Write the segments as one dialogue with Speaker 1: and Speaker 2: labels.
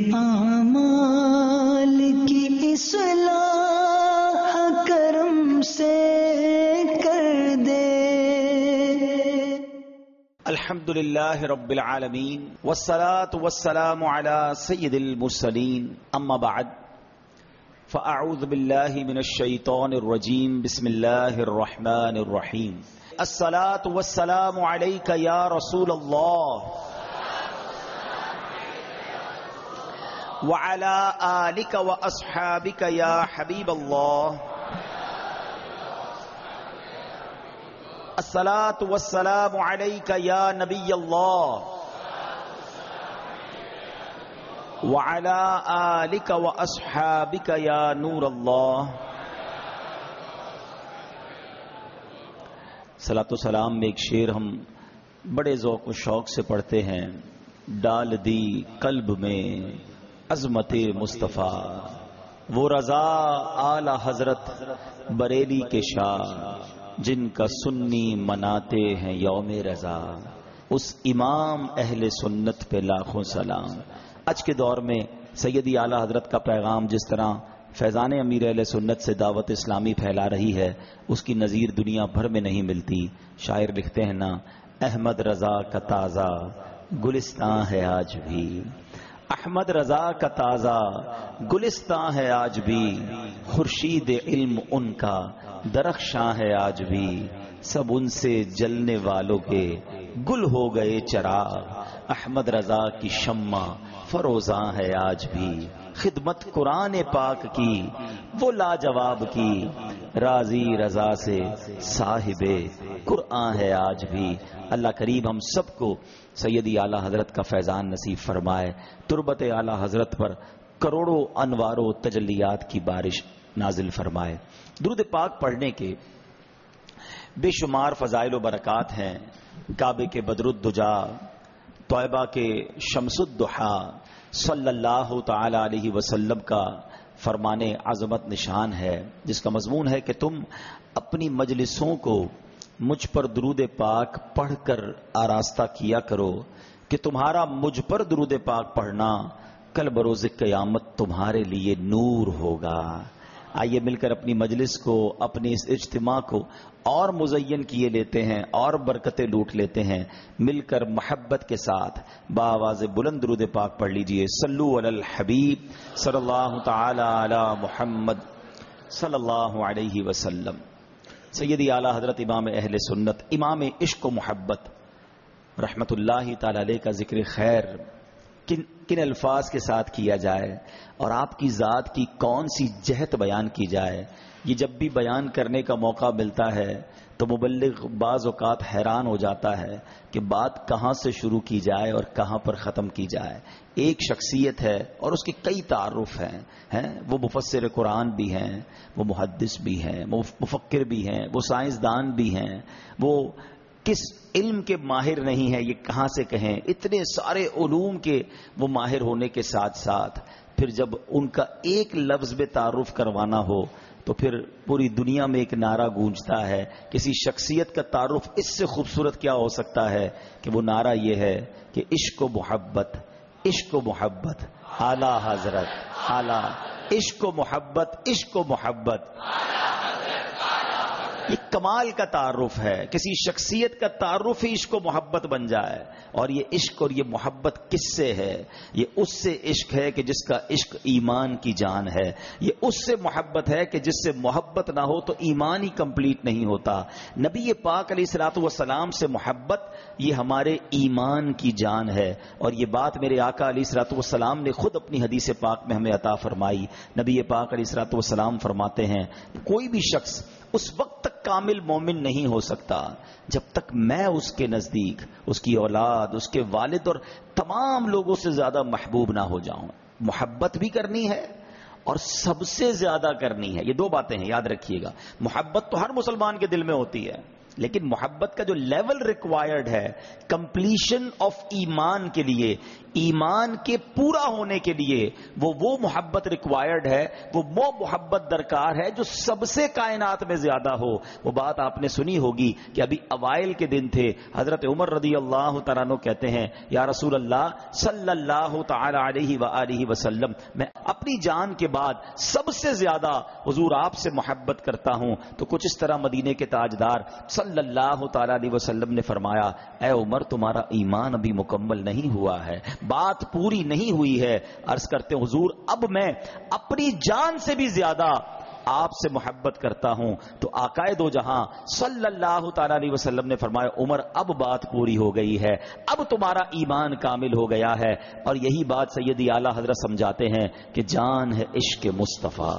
Speaker 1: اعمال کی اصلاح کرم سے کر دے.
Speaker 2: الحمدللہ رب العالمین والصلاة والسلام على سید المرسلین اما بعد فاعوذ باللہ من الشیطان الرجیم بسم اللہ الرحمن الرحیم. الصلاة والسلام علیک یا رسول اللہ وعلى آلک واصحابک یا حبیب اللہ. الصلاة والسلام علیک یا نبی اللہ وعلی آلک واصحابک یا نور اللہ. صلاۃ و سلام میں ایک شعر ہم بڑے ذوق و شوق سے پڑھتے ہیں. ڈال دی قلب میں عظمت مصطفیٰ وہ رضا اعلی حضرت بریلی کے شاہ جن کا سنی مناتے ہیں یوم رضا. اس امام اہل سنت پہ لاکھوں سلام. آج کے دور میں سیدی اعلی حضرت کا پیغام جس طرح فیضان امیر اہل سنت سے دعوت اسلامی پھیلا رہی ہے اس کی نظیر دنیا بھر میں نہیں ملتی. شاعر لکھتے ہیں نا، احمد رضا کا تازہ گلستان ہے آج بھی. احمد رضا کا تازہ گلستان ہے آج بھی. خورشید علم ان کا درخشاں ہے آج بھی. سب ان سے جلنے والوں کے گل ہو گئے چراغ. احمد رضا کی شمع فروزاں ہے آج بھی. خدمت قرآن پاک کی وہ لاجواب کی. راضی رضا سے صاحب قرآن ہے آج بھی. اللہ کریم ہم سب کو سیدی اعلی حضرت کا فیضان نصیب فرمائے. تربت اعلی حضرت پر کروڑوں انوار و تجلیات کی بارش نازل فرمائے. درود پاک پڑھنے کے بے شمار فضائل و برکات ہیں. کعبے کے بدر الدجا، طیبہ کے شمس الضحا صلی اللہ تعالی علیہ وسلم کا فرمان عظمت نشان ہے، جس کا مضمون ہے کہ تم اپنی مجلسوں کو مجھ پر درود پاک پڑھ کر آراستہ کیا کرو کہ تمہارا مجھ پر درود پاک پڑھنا کل بروز قیامت تمہارے لیے نور ہوگا. آئیے مل کر اپنی مجلس کو، اپنی اس اجتماع کو اور مزین کیے لیتے ہیں اور برکتیں لوٹ لیتے ہیں. مل کر محبت کے ساتھ بآواز بلند درود پاک پڑھ لیجئے. صلو علی الحبیب صلی اللہ تعالی علی محمد صلی اللہ علیہ وسلم. سیدی اعلی حضرت امام اہل سنت، امام عشق و محبت رحمت اللہ تعالی علیہ کا ذکر خیر کن الفاظ کے ساتھ کیا جائے اور آپ کی ذات کی کون سی جہت بیان کی جائے. یہ جب بھی بیان کرنے کا موقع ملتا ہے تو مبلغ بعض اوقات حیران ہو جاتا ہے کہ بات کہاں سے شروع کی جائے اور کہاں پر ختم کی جائے. ایک شخصیت ہے اور اس کے کئی تعارف ہیں. وہ مفسر قرآن بھی ہیں، وہ محدث بھی ہیں، وہ مفکر بھی ہیں، وہ سائنسدان بھی ہیں، وہ کس علم کے ماہر نہیں ہے یہ کہاں سے کہیں. اتنے سارے علوم کے وہ ماہر ہونے کے ساتھ ساتھ پھر جب ان کا ایک لفظ میں تعارف کروانا ہو تو پھر پوری دنیا میں ایک نعرہ گونجتا ہے. کسی شخصیت کا تعارف اس سے خوبصورت کیا ہو سکتا ہے کہ وہ نعرہ یہ ہے کہ عشق و محبت، عشق و محبت اعلی حضرت، اعلی عشق و محبت، عشق و محبت. یہ کمال کا تعارف ہے. کسی شخصیت کا تعارف ہی عشق و محبت بن جائے. اور یہ عشق اور یہ محبت کس سے ہے؟ یہ اس سے عشق ہے کہ جس کا عشق ایمان کی جان ہے. یہ اس سے محبت ہے کہ جس سے محبت نہ ہو تو ایمان ہی کمپلیٹ نہیں ہوتا. نبی پاک علیہ الصلوۃ والسلام سے محبت یہ ہمارے ایمان کی جان ہے. اور یہ بات میرے آقا علیہ الصلوۃ والسلام نے خود اپنی حدیث پاک میں ہمیں عطا فرمائی. نبی پاک علیہ الصلوۃ والسلام فرماتے ہیں کوئی بھی شخص اس وقت تک کامل مومن نہیں ہو سکتا جب تک میں اس کے نزدیک، اس کی اولاد، اس کے والد اور تمام لوگوں سے زیادہ محبوب نہ ہو جاؤں. محبت بھی کرنی ہے اور سب سے زیادہ کرنی ہے. یہ دو باتیں ہیں، یاد رکھیے گا. محبت تو ہر مسلمان کے دل میں ہوتی ہے، لیکن محبت کا جو لیول ریکوائرڈ ہے کمپلیشن آف ایمان کے لیے، ایمان کے پورا ہونے کے لیے، وہ محبت ریکوائرڈ ہے، وہ محبت درکار ہے جو سب سے کائنات میں زیادہ ہو۔ وہ بات آپ نے سنی ہوگی کہ ابھی اوائل کے دن تھے، حضرت عمر رضی اللہ تعالیٰ عنہ کہتے ہیں یا رسول اللہ صلی اللہ تعالی علیہ وآلہ وسلم، میں اپنی جان کے بعد سب سے زیادہ حضور آپ سے محبت کرتا ہوں۔ تو کچھ اس طرح مدینے کے تاجدار صلی اللہ تعالی علیہ وسلم نے فرمایا اے عمر تمہارا ایمان ابھی مکمل نہیں ہوا ہے، بات پوری نہیں ہوئی ہے۔ عرض کرتے حضور اب میں اپنی جان سے بھی زیادہ آپ سے محبت کرتا ہوں۔ تو آقائے دو جہاں صلی اللہ تعالی علیہ وسلم نے فرمایا عمر اب بات پوری ہو گئی ہے، اب تمہارا ایمان کامل ہو گیا ہے۔ اور یہی بات سیدی اعلیٰ حضرت سمجھاتے ہیں کہ جان ہے عشق مصطفیٰ،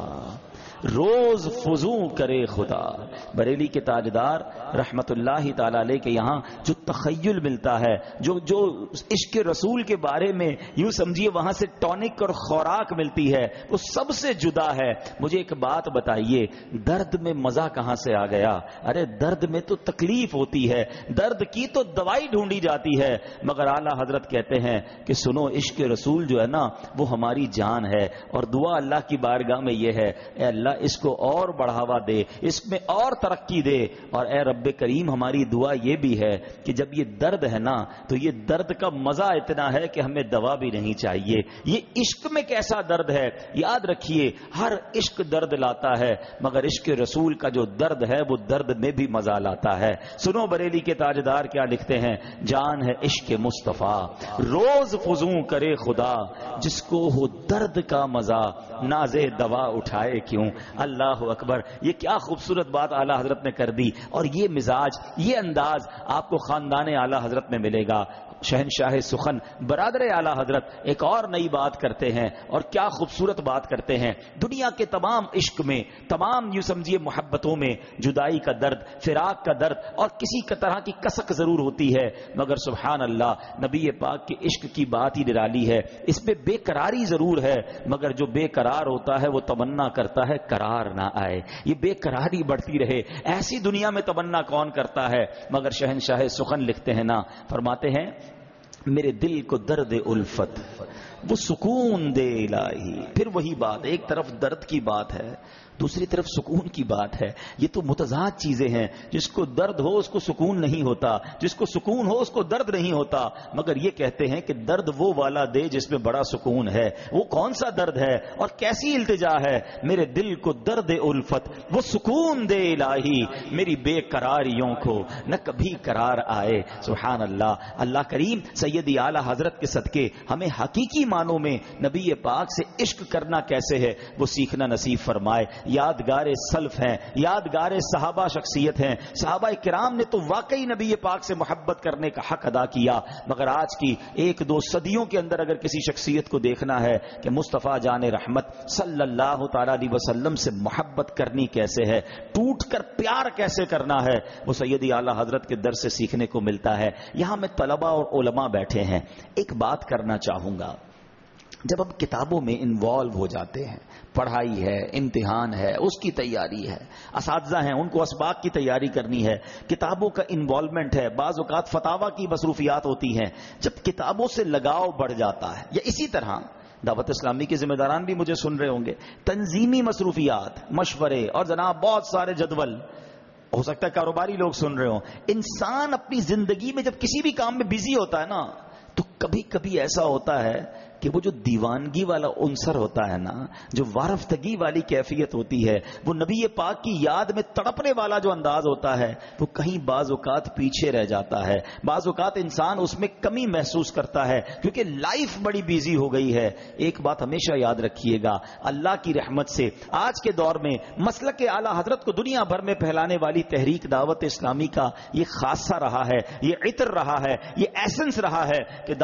Speaker 2: روز فضوں کرے خدا۔ بریلی کے تاجدار رحمت اللہ تعالی علیہ کے یہاں جو تخیل ملتا ہے، جو عشق رسول کے بارے میں یوں سمجھیے وہاں سے ٹونک اور خوراک ملتی ہے، وہ سب سے جدا ہے۔ مجھے ایک بات بتائیے، درد میں مزہ کہاں سے آ گیا؟ ارے درد میں تو تکلیف ہوتی ہے، درد کی تو دوائی ڈھونڈی جاتی ہے، مگر اعلیٰ حضرت کہتے ہیں کہ سنو عشق رسول جو ہے نا وہ ہماری جان ہے۔ اور دعا اللہ کی بارگاہ میں یہ ہے اے اللہ اس کو اور بڑھاوا دے، اس میں اور ترقی دے۔ اور اے رب کریم ہماری دعا یہ بھی ہے کہ جب یہ درد ہے نا تو یہ درد کا مزہ اتنا ہے کہ ہمیں دوا بھی نہیں چاہیے۔ یہ عشق میں کیسا درد ہے، یاد رکھیے ہر عشق درد لاتا ہے، مگر عشق رسول کا جو درد ہے وہ درد میں بھی مزہ لاتا ہے۔ سنو بریلی کے تاجدار کیا لکھتے ہیں، جان ہے عشق مصطفیٰ روز فضوں کرے خدا، جس کو ہو درد کا مزہ نازے دوا اٹھائے کیوں۔ اللہ اکبر، یہ کیا خوبصورت بات اعلیٰ حضرت نے کر دی۔ اور یہ مزاج، یہ انداز آپ کو خاندان اعلیٰ حضرت میں ملے گا۔ شہنشاہ سخن برادر اعلیٰ حضرت ایک اور نئی بات کرتے ہیں، اور کیا خوبصورت بات کرتے ہیں۔ دنیا کے تمام عشق میں، تمام یوں سمجھیے محبتوں میں جدائی کا درد، فراق کا درد اور کسی طرح کی کسک ضرور ہوتی ہے، مگر سبحان اللہ نبی پاک کے عشق کی بات ہی نرالی ہے۔ اس میں بے قراری ضرور ہے، مگر جو بے قرار ہوتا ہے وہ تمنا کرتا ہے قرار نہ آئے، یہ بے قراری بڑھتی رہے۔ ایسی دنیا میں تمنا کون کرتا ہے؟ مگر شہنشاہ سخن لکھتے ہیں نا، فرماتے ہیں میرے دل کو درد الفت وہ سکون دے الہی۔ پھر وہی بات، ایک طرف درد کی بات ہے، دوسری طرف سکون کی بات ہے۔ یہ تو متضاد چیزیں ہیں، جس کو درد ہو اس کو سکون نہیں ہوتا، جس کو سکون ہو اس کو درد نہیں ہوتا، مگر یہ کہتے ہیں کہ درد وہ والا دے جس میں بڑا سکون ہے۔ وہ کون سا درد ہے اور کیسی التجا ہے؟ میرے دل کو درد الفت وہ سکون دے الہی، میری بے قراریوں کو نہ کبھی قرار آئے۔ سبحان اللہ۔ اللہ کریم سیدی اعلیٰ حضرت کے صدقے ہمیں حقیقی معنوں میں نبی پاک سے عشق کرنا کیسے ہے وہ سیکھنا نصیب فرمائے۔ یادگار سلف ہیں، یادگار صحابہ شخصیت ہیں۔ صحابہ کرام نے تو واقعی نبی پاک سے محبت کرنے کا حق ادا کیا، مگر آج کی ایک دو صدیوں کے اندر اگر کسی شخصیت کو دیکھنا ہے کہ مصطفیٰ جان رحمت صلی اللہ تعالی علیہ وسلم سے محبت کرنی کیسے ہے، ٹوٹ کر پیار کیسے کرنا ہے، وہ سیدی اعلیٰ حضرت کے در سے سیکھنے کو ملتا ہے۔ یہاں میں طلباء اور علماء بیٹھے ہیں، ایک بات کرنا چاہوں گا، جب ہم کتابوں میں انوالو ہو جاتے ہیں، پڑھائی ہے، امتحان ہے، اس کی تیاری ہے، اساتذہ ہیں ان کو اسباق کی تیاری کرنی ہے، کتابوں کا انوالومنٹ ہے، بعض اوقات فتاوی کی مصروفیات ہوتی ہیں، جب کتابوں سے لگاؤ بڑھ جاتا ہے، یا اسی طرح دعوت اسلامی کے ذمہ داران بھی مجھے سن رہے ہوں گے، تنظیمی مصروفیات، مشورے اور جناب بہت سارے جدول، ہو سکتا ہے کاروباری لوگ سن رہے ہوں، انسان اپنی زندگی میں جب کسی بھی کام میں بزی ہوتا ہے نا تو کبھی کبھی ایسا ہوتا ہے کہ وہ جو دیوانگی والا عنصر ہوتا ہے نا، جو وارفتگی والی کیفیت ہوتی ہے، وہ نبی پاک کی یاد میں تڑپنے والا جو انداز ہوتا ہے، وہ کہیں بعض اوقات پیچھے رہ جاتا ہے، بعض اوقات انسان اس میں کمی محسوس کرتا ہے کیونکہ لائف بڑی بیزی ہو گئی ہے۔ ایک بات ہمیشہ یاد رکھیے گا، اللہ کی رحمت سے آج کے دور میں مسلک اعلیٰ حضرت کو دنیا بھر میں پھیلانے والی تحریک دعوت اسلامی کا یہ خاصہ رہا ہے، یہ عطر رہا ہے، یہ ایسنس رہا ہے کہ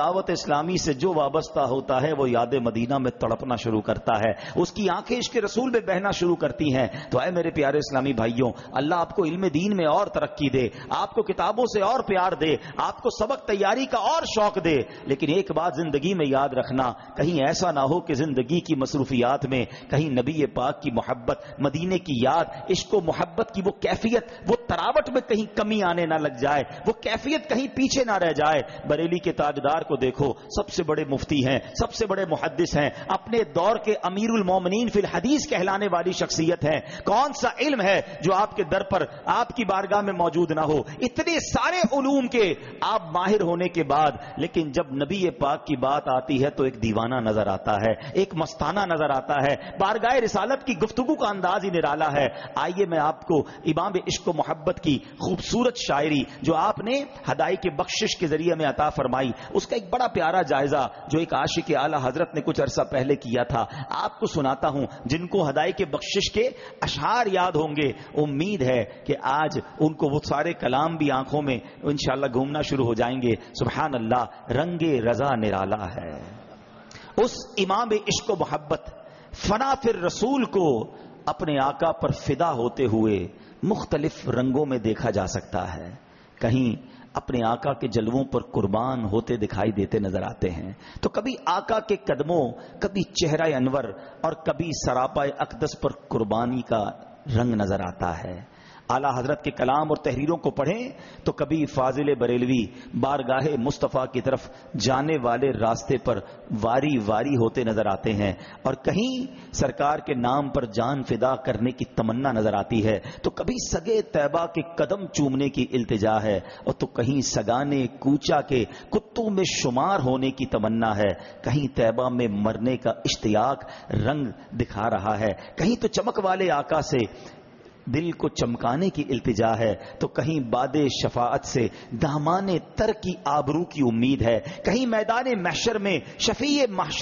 Speaker 2: دعوت اسلامی سے جو وابستہ ہوتا ہے وہ یاد مدینہ میں تڑپنا شروع کرتا ہے، اس کی آنکھیں عشق رسول میں بہنا شروع کرتی ہیں۔ تو اے میرے پیارے اسلامی بھائیوں، اللہ آپ کو علم دین میں اور ترقی دے، آپ کو کتابوں سے اور پیار دے، آپ کو سبق تیاری کا اور شوق دے، لیکن ایک بات زندگی میں یاد رکھنا، کہیں ایسا نہ ہو کہ زندگی کی مصروفیات میں کہیں نبی پاک کی محبت، مدینے کی یاد، عشق و محبت کی وہ کیفیت، وہ تراوٹ میں کہیں کمی آنے نہ لگ جائے، وہ کیفیت کہیں پیچھے نہ رہ جائے۔ بریلی کے تاجدار کو دیکھو، سب سے بڑے مفتی ہیں، سب سے بڑے محدث ہیں، اپنے دور کے امیر المومنین فی الحدیث کہلانے والی شخصیت ہیں، کون سا علم ہے جو آپ کے در پر، آپ کی بارگاہ میں موجود نہ ہو؟ اتنے سارے علوم کے آپ ماہر ہونے کے بعد، لیکن جب نبی پاک کی بات آتی ہے تو ایک دیوانہ نظر آتا ہے، ایک مستانہ نظر آتا ہے، بارگاہ رسالت کی گفتگو کا انداز ہی نرالا ہے۔ آئیے میں آپ کو امام عشق و محبت کی خوبصورت شاعری جو آپ نے ہدائی کے بخشش کے ذریعے میں عطا فرمائی، اس کا ایک بڑا پیارا جائزہ جو ایک عاشق اعلی حضرت نے کچھ عرصہ پہلے کیا تھا، آپ کو سناتا ہوں۔ جن کو ہدائی کے بخشش کے اشعار یاد ہوں گے، امید ہے کہ آج ان کو وہ سارے کلام بھی آنکھوں میں انشاءاللہ گھومنا شروع ہو جائیں گے۔ سبحان اللہ، رنگ رضا نرالا ہے۔ اس امام عشق و محبت فنا فر رسول کو اپنے آقا پر فدا ہوتے ہوئے مختلف رنگوں میں دیکھا جا سکتا ہے۔ کہیں اپنے آقا کے جلووں پر قربان ہوتے دکھائی دیتے نظر آتے ہیں، تو کبھی آقا کے قدموں، کبھی چہرہ انور اور کبھی سراپا اقدس پر قربانی کا رنگ نظر آتا ہے۔ اعلیٰ حضرت کے کلام اور تحریروں کو پڑھیں تو کبھی فاضل بریلوی بارگاہ مصطفیٰ کی طرف جانے والے راستے پر واری واری ہوتے نظر آتے ہیں، اور کہیں سرکار کے نام پر جان فدا کرنے کی تمنا نظر آتی ہے، تو کبھی سگے طیبہ کے قدم چومنے کی التجا ہے، اور تو کہیں سگانے کوچا کے کتوں میں شمار ہونے کی تمنا ہے، کہیں طیبہ میں مرنے کا اشتیاق رنگ دکھا رہا ہے، کہیں تو چمک والے آقا سے دل کو چمکانے کی التجا ہے، تو کہیں باد شفاعت سے دامان تر کی آبرو کی امید ہے، کہیں میدان محشر میں شفیع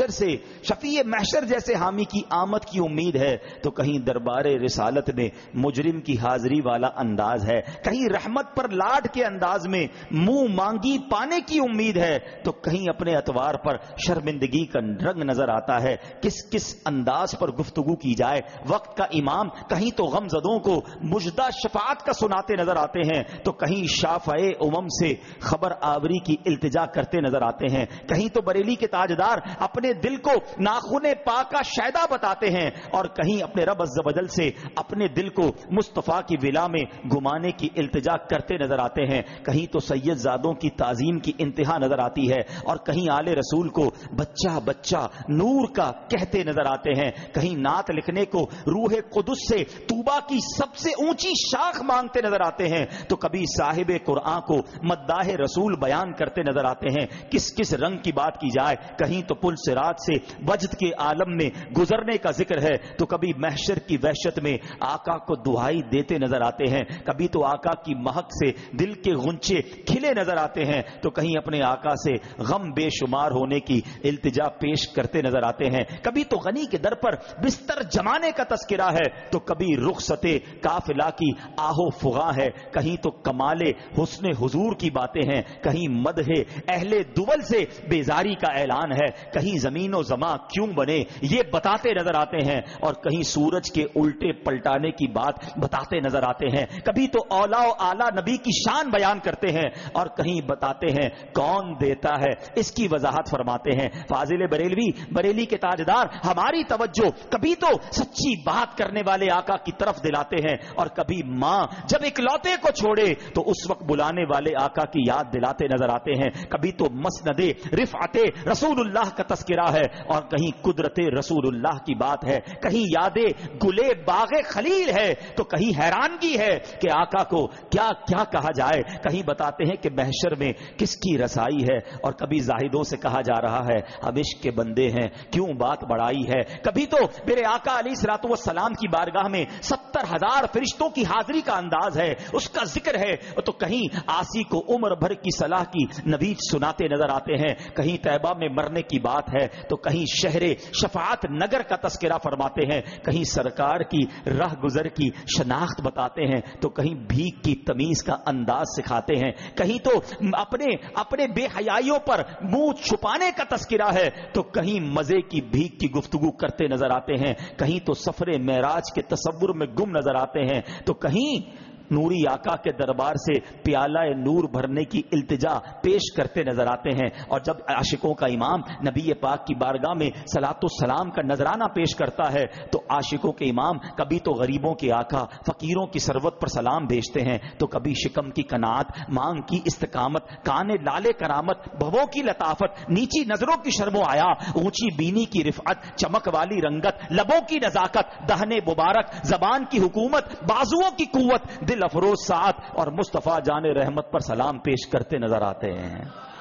Speaker 2: محشر جیسے حامی کی آمد کی امید ہے، تو کہیں دربار رسالت میں مجرم کی حاضری والا انداز ہے، کہیں رحمت پر لاڈ کے انداز میں منہ مانگی پانے کی امید ہے، تو کہیں اپنے اتوار پر شرمندگی کا رنگ نظر آتا ہے۔ کس انداز پر گفتگو کی جائے؟ وقت کا امام کہیں تو غمزدوں کو مجدہ شفاعت کا سناتے نظر آتے ہیں، تو کہیں شافع امم سے خبر آوری کی التجا کرتے نظر آتے ہیں، کہیں تو بریلی کے تاجدار اپنے دل کو ناخن پاک کا شیدا بتاتے ہیں، اور کہیں اپنے رب عز و جل سے اپنے دل کو مصطفیٰ کی ولا میں گمانے کی التجا کرتے نظر آتے ہیں، کہیں تو سید زادوں کی تعظیم کی انتہا نظر آتی ہے، اور کہیں آل رسول کو بچہ بچہ نور کا کہتے نظر آتے ہیں، کہیں نعت لکھنے کو روح قدس سے طوبہ کی سب سے اونچی شاخ مانگتے نظر آتے ہیں، تو کبھی صاحب قرآن کو مداح رسول بیان کرتے نظر آتے ہیں۔ کس رنگ کی بات کی جائے؟ کہیں تو پل صراط سے وجد کے عالم میں گزرنے کا ذکر ہے، تو کبھی محشر کی وحشت میں آقا کو دعائی دیتے نظر آتے ہیں، کبھی تو آقا کی مہک سے دل کے غنچے کھلے نظر آتے ہیں، تو کہیں اپنے آقا سے غم بے شمار ہونے کی التجا پیش کرتے نظر آتے ہیں، کبھی تو غنی کے در پر بستر جمانے کا تذکرہ ہے، تو کبھی رخصت قافلہ کی آہو فغاں ہے، کہیں تو کمال حسن حضور کی باتیں ہیں، کہیں مدح اہل دول سے بیزاری کا اعلان ہے، کہیں زمین و زماں کیوں بنے یہ بتاتے نظر آتے ہیں، اور کہیں سورج کے الٹے پلٹانے کی بات بتاتے نظر آتے ہیں، کبھی تو اولا و اعلیٰ نبی کی شان بیان کرتے ہیں، اور کہیں بتاتے ہیں کون دیتا ہے اس کی وضاحت فرماتے ہیں۔ فاضل بریلوی بریلی کے تاجدار ہماری توجہ کبھی تو سچی بات کرنے والے آقا کی طرف دلاتے ہیں، اور کبھی ماں جب اکلوتے کو چھوڑے تو اس وقت بلانے والے آقا کی یاد دلاتے نظر آتے ہیں، کبھی تو مسند رفعت رسول اللہ کا تذکرہ ہے، اور کہیں قدرت رسول اللہ کی بات ہے، کہیں یاد گلے باغ خلیل ہے، تو کہیں حیرانگی ہے کہ آقا کو کیا کیا کہا جائے، کہیں بتاتے ہیں کہ محشر میں کس کی رسائی ہے، اور کبھی زاہدوں سے کہا جا رہا ہے ہم عشق کے بندے ہیں کیوں بات بڑائی ہے، کبھی تو میرے آقا علیہ الصلوۃ والسلام کی بارگاہ میں 70,000 1000 فرشتوں کی حاضری کا انداز ہے، اس کا ذکر ہے، تو کہیں آسی کو عمر بھر کی صلاح کی نوید سناتے نظر آتے ہیں، کہیں طیبہ میں مرنے کی بات ہے تو کہیں شہر شفاعت نگر کا تذکرہ فرماتے ہیں، کہیں سرکار کی راہ گزر کی شناخت بتاتے ہیں، تو کہیں بھیک کی تمیز کا انداز سکھاتے ہیں، کہیں تو اپنے بے حیائیوں پر منہ چھپانے کا تذکرہ ہے، تو کہیں مزے کی بھیک کی گفتگو کرتے نظر آتے ہیں، کہیں تو سفر معراج کے تصور میں گم نظر آتے ہیں، تو کہیں نوری آقا کے دربار سے پیالہ نور بھرنے کی التجا پیش کرتے نظر آتے ہیں، اور جب عاشقوں کا امام نبی پاک کی بارگاہ میں صلاۃ و سلام کا نذرانہ پیش کرتا ہے تو عاشقوں کے امام کبھی تو غریبوں کے آقا فقیروں کی ثروت پر سلام بھیجتے ہیں، تو کبھی شکم کی قناعت، مانگ کی استقامت، کانے لالے کرامت، بھووں کی لطافت، نیچی نظروں کی شرم و حیا، اونچی بینی کی رفعت، چمک والی رنگت، لبوں کی نزاکت، دہنے مبارک، زبان کی حکومت، بازوؤں کی قوت، دل افروز سعادت اور مصطفیٰ جان رحمت پر سلام پیش کرتے نظر آتے ہیں۔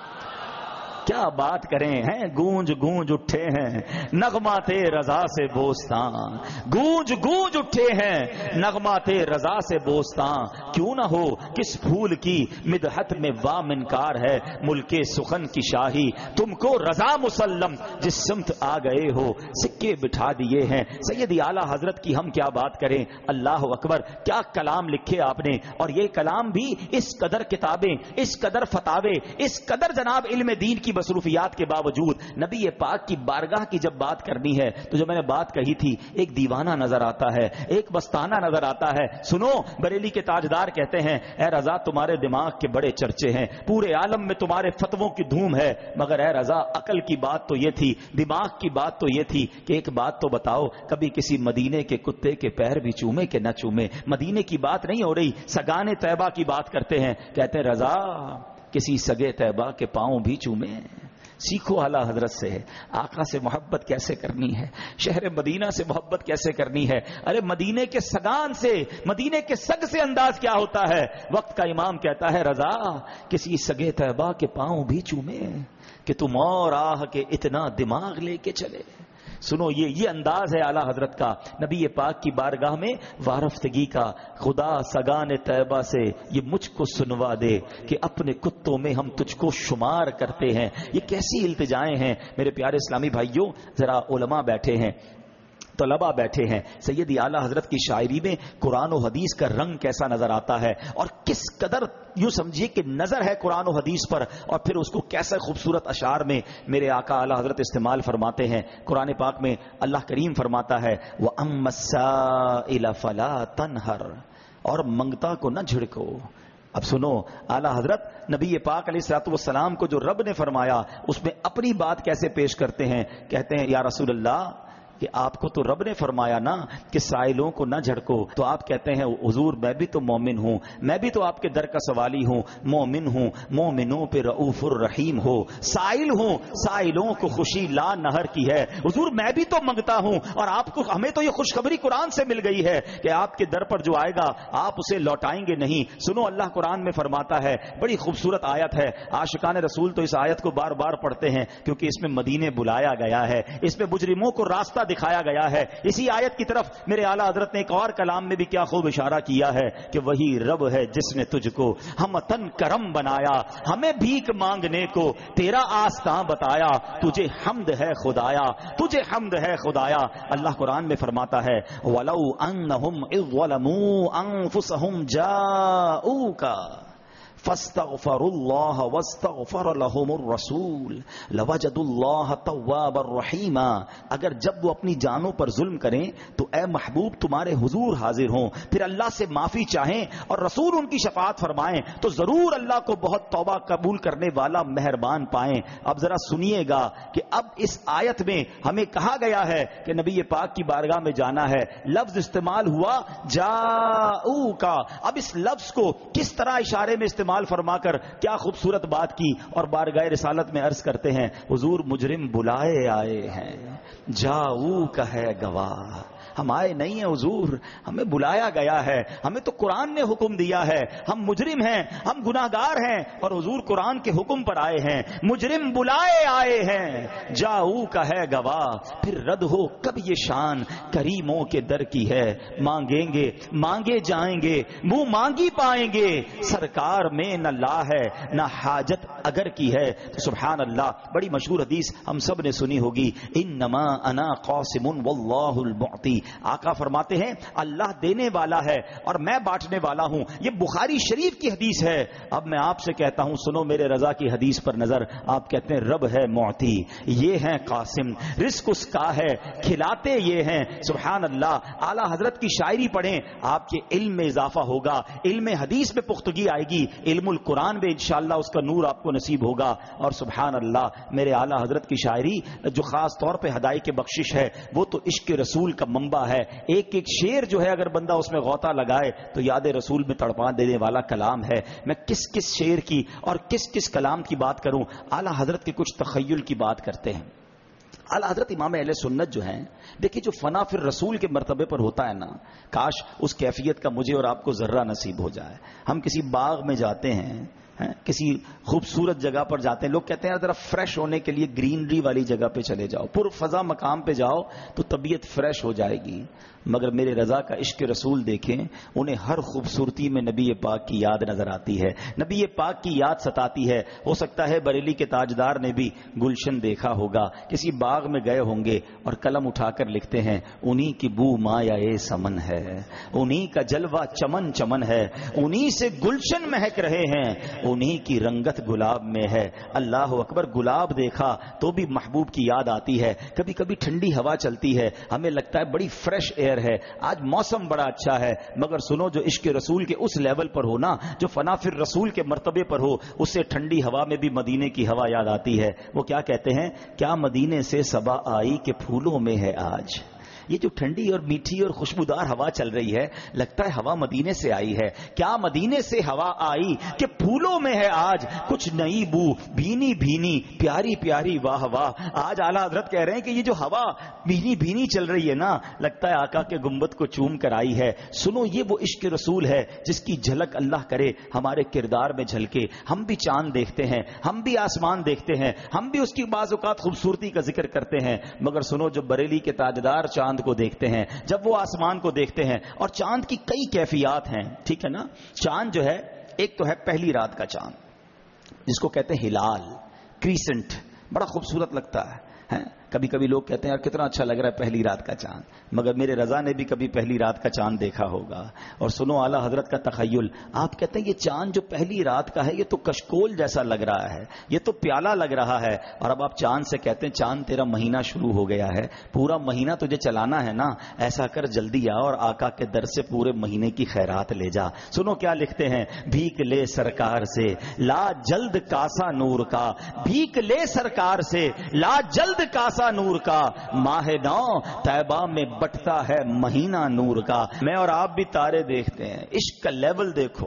Speaker 2: کیا بات کریں ہیں، گونج گونج اٹھے ہیں نغمات رضا سے بوستان، گونج گونج اٹھے ہیں نغمات رضا سے بوستان، کیوں نہ ہو کس پھول کی مدحت میں وامنکار ہے ملک سخن کی شاہی، تم کو رضا مسلم جس سمت آ گئے ہو سکے بٹھا دیے ہیں۔ سیدی اعلیٰ حضرت کی ہم کیا بات کریں، اللہ اکبر، کیا کلام لکھے آپ نے، اور یہ کلام بھی اس قدر کتابیں، اس قدر فتاوے، اس قدر جناب علم دین کی مصروفیات کے باوجود نبی پاک کی بارگاہ کی جب بات کرنی ہے تو جو میں نے بات کہی تھی، ایک دیوانہ نظر آتا ہے، ایک مستانہ نظر آتا ہے۔ سنو، بریلی کے تاجدار کہتے ہیں اے رضا تمہارے دماغ کے بڑے چرچے ہیں، پورے عالم میں تمہارے فتووں کی دھوم ہے، مگر اے رضا عقل کی بات تو یہ تھی، دماغ کی بات تو یہ تھی کہ ایک بات تو بتاؤ، کبھی کسی مدینے کے کتے کے پیر بھی چومے کہ نہ چومے؟ مدینے کی بات نہیں ہو رہی، سگانے طیبہ کی بات کرتے ہیں، کہتے ہیں رضا کسی سگے طیبہ کے پاؤں بھی چومے۔ سیکھو اعلیٰ حضرت سے، آقا سے محبت کیسے کرنی ہے، شہر مدینہ سے محبت کیسے کرنی ہے۔ ارے مدینے کے سگان سے، مدینے کے سگ سے انداز کیا ہوتا ہے۔ وقت کا امام کہتا ہے رضا کسی سگے طیبہ کے پاؤں بھی چومے کہ تم اور آہ کے اتنا دماغ لے کے چلے۔ سنو، یہ انداز ہے اعلیٰ حضرت کا نبی پاک کی بارگاہ میں وارفتگی کا۔ خدا سگان طیبہ سے یہ مجھ کو سنوا دے کہ اپنے کتوں میں ہم تجھ کو شمار کرتے ہیں۔ یہ کیسی التجائیں ہیں میرے پیارے اسلامی بھائیوں۔ ذرا علماء بیٹھے ہیں، طلباء بیٹھے ہیں، سیدی اعلیٰ حضرت کی شاعری میں قرآن و حدیث کا رنگ کیسا نظر آتا ہے، اور کس قدر یوں سمجھیے کہ نظر ہے قرآن و حدیث پر، اور پھر اس کو کیسے خوبصورت اشعار میں میرے آقا اعلیٰ حضرت استعمال فرماتے ہیں۔ قرآن پاک میں اللہ کریم فرماتا ہے وَأَمَّا السَّائِلَ فَلَا تَنْهَرْ، اور منگتا کو نہ جھڑکو۔ اب سنو، اعلیٰ حضرت نبی پاک علیہ الصلوۃ والسلام کو جو رب نے فرمایا اس میں اپنی بات کیسے پیش کرتے ہیں، کہتے ہیں یا رسول اللہ کہ آپ کو تو رب نے فرمایا نا کہ سائلوں کو نہ جھڑکو، تو آپ کہتے ہیں حضور میں بھی تو مومن ہوں، میں بھی تو آپ کے در کا سوالی ہوں، مومن ہوں، مومنوں پہ رؤوف الرحیم ہو، سائل ہوں، سائلوں کو خوشی لا نہر کی ہے۔ حضور میں بھی تو منگتا ہوں، اور آپ کو، ہمیں تو یہ خوشخبری قرآن سے مل گئی ہے کہ آپ کے در پر جو آئے گا آپ اسے لوٹائیں گے نہیں۔ سنو، اللہ قرآن میں فرماتا ہے، بڑی خوبصورت آیت ہے، عاشقان رسول تو اس آیت کو بار بار پڑھتے ہیں کیونکہ اس میں مدینے بلایا گیا ہے، اس میں مجرموں کو راستہ دکھایا گیا ہے۔ اسی آیت کی طرف میرے اعلیٰ حضرت نے ایک اور کلام میں بھی کیا خوب اشارہ کیا ہے کہ وہی رب ہے جس نے تجھ کو ہم تن کرم بنایا، ہمیں بھیک مانگنے کو تیرا آستاں بتایا، تجھے حمد ہے خدایا، تجھے حمد ہے خدایا۔ اللہ قرآن میں فرماتا ہے وَلَوْ أَنَّهُمْ إِذْ ظَلَمُوا أَنفُسَهُمْ جَاءُوكَ فاستغفروا الله واستغفر لهم الرسول لوجدوا الله توابا رحیما۔ اگر جب وہ اپنی جانوں پر ظلم کریں تو اے محبوب تمہارے حضور حاضر ہوں، پھر اللہ سے معافی چاہیں اور رسول ان کی شفاعت فرمائیں تو ضرور اللہ کو بہت توبہ قبول کرنے والا مہربان پائیں۔ اب ذرا سنیے گا کہ اب اس آیت میں ہمیں کہا گیا ہے کہ نبی پاک کی بارگاہ میں جانا ہے، لفظ استعمال ہوا جاؤ کا۔ اب اس لفظ کو کس طرح اشارے میں استعمال فرما کر کیا خوبصورت بات کی، اور بارگاہ رسالت میں عرض کرتے ہیں حضور مجرم بلائے آئے ہیں، جاؤ کا ہے گواہ، ہم آئے نہیں ہیں حضور, ہمیں بلایا گیا ہے, ہمیں تو قرآن نے حکم دیا ہے, ہم مجرم ہیں, ہم گناہگار ہیں, اور حضور قرآن کے حکم پر آئے ہیں. مجرم بلائے آئے ہیں, جاؤ کا ہے گواہ, پھر رد ہو کب یہ شان, کریموں کے در کی ہے. مانگیں گے مانگے جائیں گے, منہ مانگی پائیں گے, سرکار میں نہ لا ہے نہ حاجت اگر کی ہے. تو سبحان اللہ, بڑی مشہور حدیث ہم سب نے سنی ہوگی, انما انا قاسم واللہ المعطی. آقا فرماتے ہیں اللہ دینے والا ہے اور میں بانٹنے والا ہوں. یہ بخاری شریف کی حدیث ہے. اب میں آپ سے کہتا ہوں سنو میرے رضا کی حدیث پر نظر. آپ کہتے ہیں رب ہے معطی, یہ ہے قاسم, رزق اس کا ہے, کھلاتے یہ ہیں. سبحان اللہ. اعلیٰ حضرت کی شاعری پڑھیں, آپ کے علم میں اضافہ ہوگا, علم حدیث میں پختگی آئے گی, علم القرآن میں انشاءاللہ اس کا نور آپ کو نصیب ہوگا. اور سبحان اللہ, میرے اعلیٰ حضرت کی شاعری جو خاص طور پہ ہدایت کی بخشش ہے وہ تو عشق رسول کا منبع ہے. ایک ایک شعر جو ہے اگر بندہ اس میں غوطہ لگائے تو یاد رسول میں تڑپا دینے والا کلام ہے. میں کس کس شعر کی اور کس کس کلام کی بات کروں. اعلیٰ حضرت کے کچھ تخیل کی بات کرتے ہیں. اعلیٰ حضرت امام اہل سنت جو ہیں, دیکھیے جو فنا فی الرسول کے مرتبے پر ہوتا ہے نا, کاش اس کیفیت کا مجھے اور آپ کو ذرہ نصیب ہو جائے. ہم کسی باغ میں جاتے ہیں, کسی خوبصورت جگہ پر جاتے ہیں, لوگ کہتے ہیں ذرا فریش ہونے کے لیے گرینری والی جگہ پہ چلے جاؤ, پر فضا مقام پہ جاؤ تو طبیعت فریش ہو جائے گی. مگر میرے رضا کا عشق رسول دیکھیں, انہیں ہر خوبصورتی میں نبی پاک کی یاد نظر آتی ہے, نبی پاک کی یاد ستاتی ہے. ہو سکتا ہے بریلی کے تاجدار نے بھی گلشن دیکھا ہوگا, کسی باغ میں گئے ہوں گے اور قلم اٹھا کر لکھتے ہیں انہی کی بو مایا سمن ہے, انہی کا جلوہ چمن چمن ہے, انہی سے گلشن مہک رہے ہیں, انہی کی رنگت گلاب میں ہے. اللہ اکبر. گلاب دیکھا تو بھی محبوب کی یاد آتی ہے. کبھی کبھی ٹھنڈی ہوا چلتی ہے, ہمیں لگتا ہے بڑی فریش ایئر ہے, آج موسم بڑا اچھا ہے. مگر سنو جو عشق رسول کے اس لیول پر ہو نا, جو فنا فی الرسول کے مرتبے پر ہو, اس سے ٹھنڈی ہوا میں بھی مدینے کی ہوا یاد آتی ہے. وہ کیا کہتے ہیں, کیا مدینے سے صبا آئی کہ پھولوں میں ہے آج. یہ جو ٹھنڈی اور میٹھی اور خوشبودار ہوا چل رہی ہے, لگتا ہے ہوا مدینے سے آئی ہے. کیا مدینے سے ہوا آئی کہ پھولوں میں ہے آج, کچھ نئی بو بھینی بھینی پیاری پیاری واہ واہ. آج اعلیٰ حضرت کہہ رہے ہیں کہ یہ جو ہوا بھینی بھینی چل رہی ہے نا, لگتا ہے آقا کے گنبد کو چوم کر آئی ہے. سنو یہ وہ عشق رسول ہے جس کی جھلک اللہ کرے ہمارے کردار میں جھلکے. ہم بھی چاند دیکھتے ہیں, ہم بھی آسمان دیکھتے ہیں, ہم بھی اس کی بعض اوقات خوبصورتی کا ذکر کرتے ہیں. مگر سنو جو بریلی کے تاجدار چاند کو دیکھتے ہیں, جب وہ آسمان کو دیکھتے ہیں, اور چاند کی کئی کیفیات ہیں, ٹھیک ہے نا. چاند جو ہے, ایک تو ہے پہلی رات کا چاند جس کو کہتے ہیں ہلال, کریسنٹ, بڑا خوبصورت لگتا ہے. کبھی کبھی لوگ کہتے ہیں یار کتنا اچھا لگ رہا ہے پہلی رات کا چاند, مگر میرے رضا نے بھی کبھی پہلی رات کا چاند دیکھا ہوگا. اور سنو اعلیٰ حضرت کا تخیل, آپ کہتے ہیں یہ چاند جو پہلی رات کا ہے یہ تو کشکول جیسا لگ رہا ہے, یہ تو پیالہ لگ رہا ہے. اور اب آپ چاند سے کہتے ہیں چاند تیرا مہینہ شروع ہو گیا ہے, پورا مہینہ تجھے چلانا ہے نا, ایسا کر جلدی آ اور آقا کے در سے پورے مہینے کی خیرات لے جا. سنو کیا لکھتے ہیں, بھیک لے سرکار سے لا جلد کاسا نور کا, بھیک لے سرکار سے لا جلد کاسا نور کا, ماہ نو طیبہ میں بٹتا ہے مہینہ نور کا. میں اور آپ بھی تارے دیکھتے ہیں, عشق کا لیول دیکھو.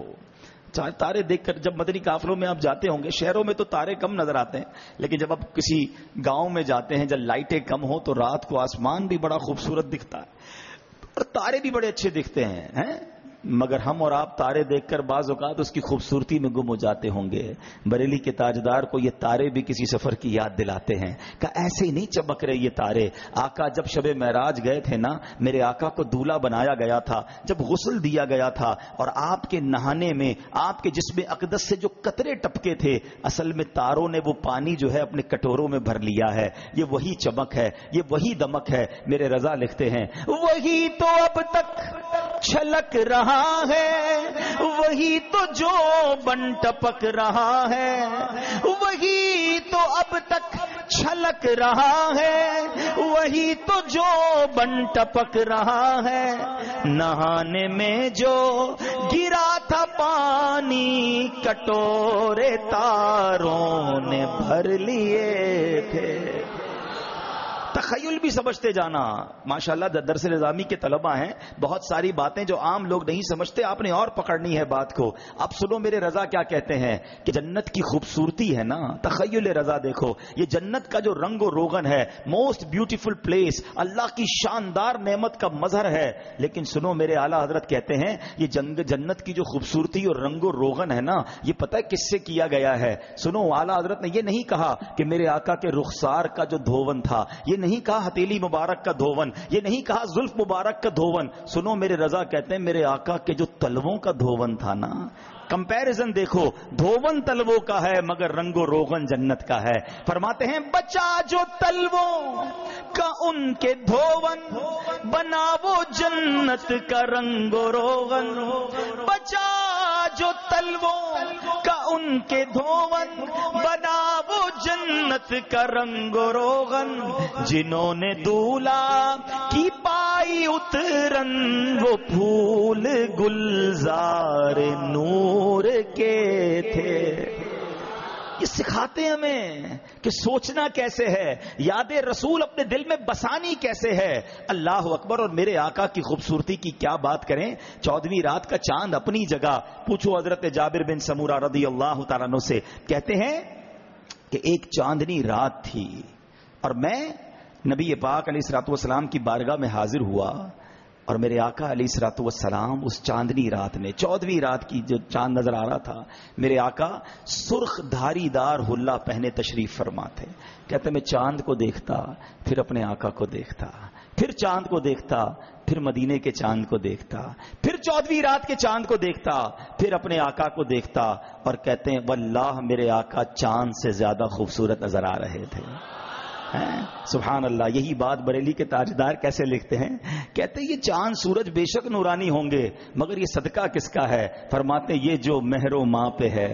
Speaker 2: تارے دیکھ کر جب مدنی قافلوں میں آپ جاتے ہوں گے, شہروں میں تو تارے کم نظر آتے ہیں, لیکن جب آپ کسی گاؤں میں جاتے ہیں جب لائٹیں کم ہو تو رات کو آسمان بھی بڑا خوبصورت دکھتا ہے اور تارے بھی بڑے اچھے دکھتے ہیں. مگر ہم اور آپ تارے دیکھ کر بعض اوقات اس کی خوبصورتی میں گم ہو جاتے ہوں گے. بریلی کے تاجدار کو یہ تارے بھی کسی سفر کی یاد دلاتے ہیں کہ ایسے ہی نہیں چمک رہے یہ تارے. آقا جب شب معراج گئے تھے نا, میرے آقا کو دولہا بنایا گیا تھا, جب غسل دیا گیا تھا اور آپ کے نہانے میں آپ کے جسم اقدس سے جو قطرے ٹپکے تھے, اصل میں تاروں نے وہ پانی جو ہے اپنے کٹوروں میں بھر لیا ہے. یہ وہی چمک ہے, یہ وہی دمک ہے. میرے رضا لکھتے ہیں وہی تو اب تک چھلک رہا ہے, وہی تو جو بن ٹپک رہا ہے, وہی تو اب تک چھلک رہا ہے, وہی تو جو بن ٹپک رہا ہے. نہانے میں جو گرا تھا پانی کٹورے تاروں نے بھر لیے تھے. تخیل بھی سمجھتے جانا. ماشاءاللہ درس نظامی کے طلبہ ہیں, بہت ساری باتیں جو عام لوگ نہیں سمجھتے آپ نے اور پکڑنی ہے بات کو. اب سنو میرے رضا کیا کہتے ہیں کہ جنت کی خوبصورتی ہے نا, تخیل رضا دیکھو, یہ جنت کا جو رنگ و روغن ہے, موسٹ بیوٹیفل پلیس, اللہ کی شاندار نعمت کا مظہر ہے. لیکن سنو میرے اعلیٰ حضرت کہتے ہیں یہ جنت کی جو خوبصورتی اور رنگ و روغن ہے نا, یہ پتہ کس سے کیا گیا ہے. سنو اعلیٰ حضرت نے یہ نہیں کہا کہ میرے آقا کے رخسار کا جو دھون تھا, یہ نہیں کہا ہتھیلی مبارک کا دھون, یہ نہیں کہا زلف مبارک کا دھون. سنو میرے رضا کہتے ہیں میرے آقا کے جو تلووں کا دھون تھا نا, کمپیرزن دیکھو, دھون تلووں کا ہے مگر رنگ و روغن جنت کا ہے. فرماتے ہیں بچا جو تلووں کا ان کے دھون, بنا وہ جنت کا رنگ و روغن. بچا جو تلووں کا ان کے دھون, بنا وہ جنت کا رنگ و روغن. جنہوں نے دولا کی پائی اترن, وہ پھول گلزار نور کے تھے. یہ سکھاتے ہیں ہمیں کہ سوچنا کیسے ہے, یاد رسول اپنے دل میں بسانی کیسے ہے. اللہ اکبر. اور میرے آقا کی خوبصورتی کی کیا بات کریں, 14ویں رات کا چاند اپنی جگہ. پوچھو حضرت جابر بن سمورہ رضی اللہ تعالیٰ عنہ سے, کہتے ہیں کہ ایک چاندنی رات تھی اور میں نبی پاک علیہ الصلوۃ والسلام کی بارگاہ میں حاضر ہوا, اور میرے آقا علیہ الصلوۃ والسلام اس چاندنی رات میں, 14ویں رات کی جو چاند نظر آ رہا تھا, میرے آقا سرخ دھاری دار حلہ پہنے تشریف فرما تھے. کہتے میں چاند کو دیکھتا, پھر اپنے آقا کو دیکھتا, پھر چاند کو دیکھتا, پھر مدینے کے چاند کو دیکھتا, پھر 14ویں رات کے چاند کو دیکھتا, پھر اپنے آقا کو دیکھتا, اور کہتے ہیں واللہ میرے آقا چاند سے زیادہ خوبصورت نظر آ رہے تھے. سبحان اللہ. یہی بات بریلی کے تاجدار کیسے لکھتے ہیں, کہتے ہیں یہ چاند سورج بے شک نورانی ہوں گے مگر یہ صدقہ کس کا ہے. فرماتے ہیں یہ جو مہر و ماں پہ ہے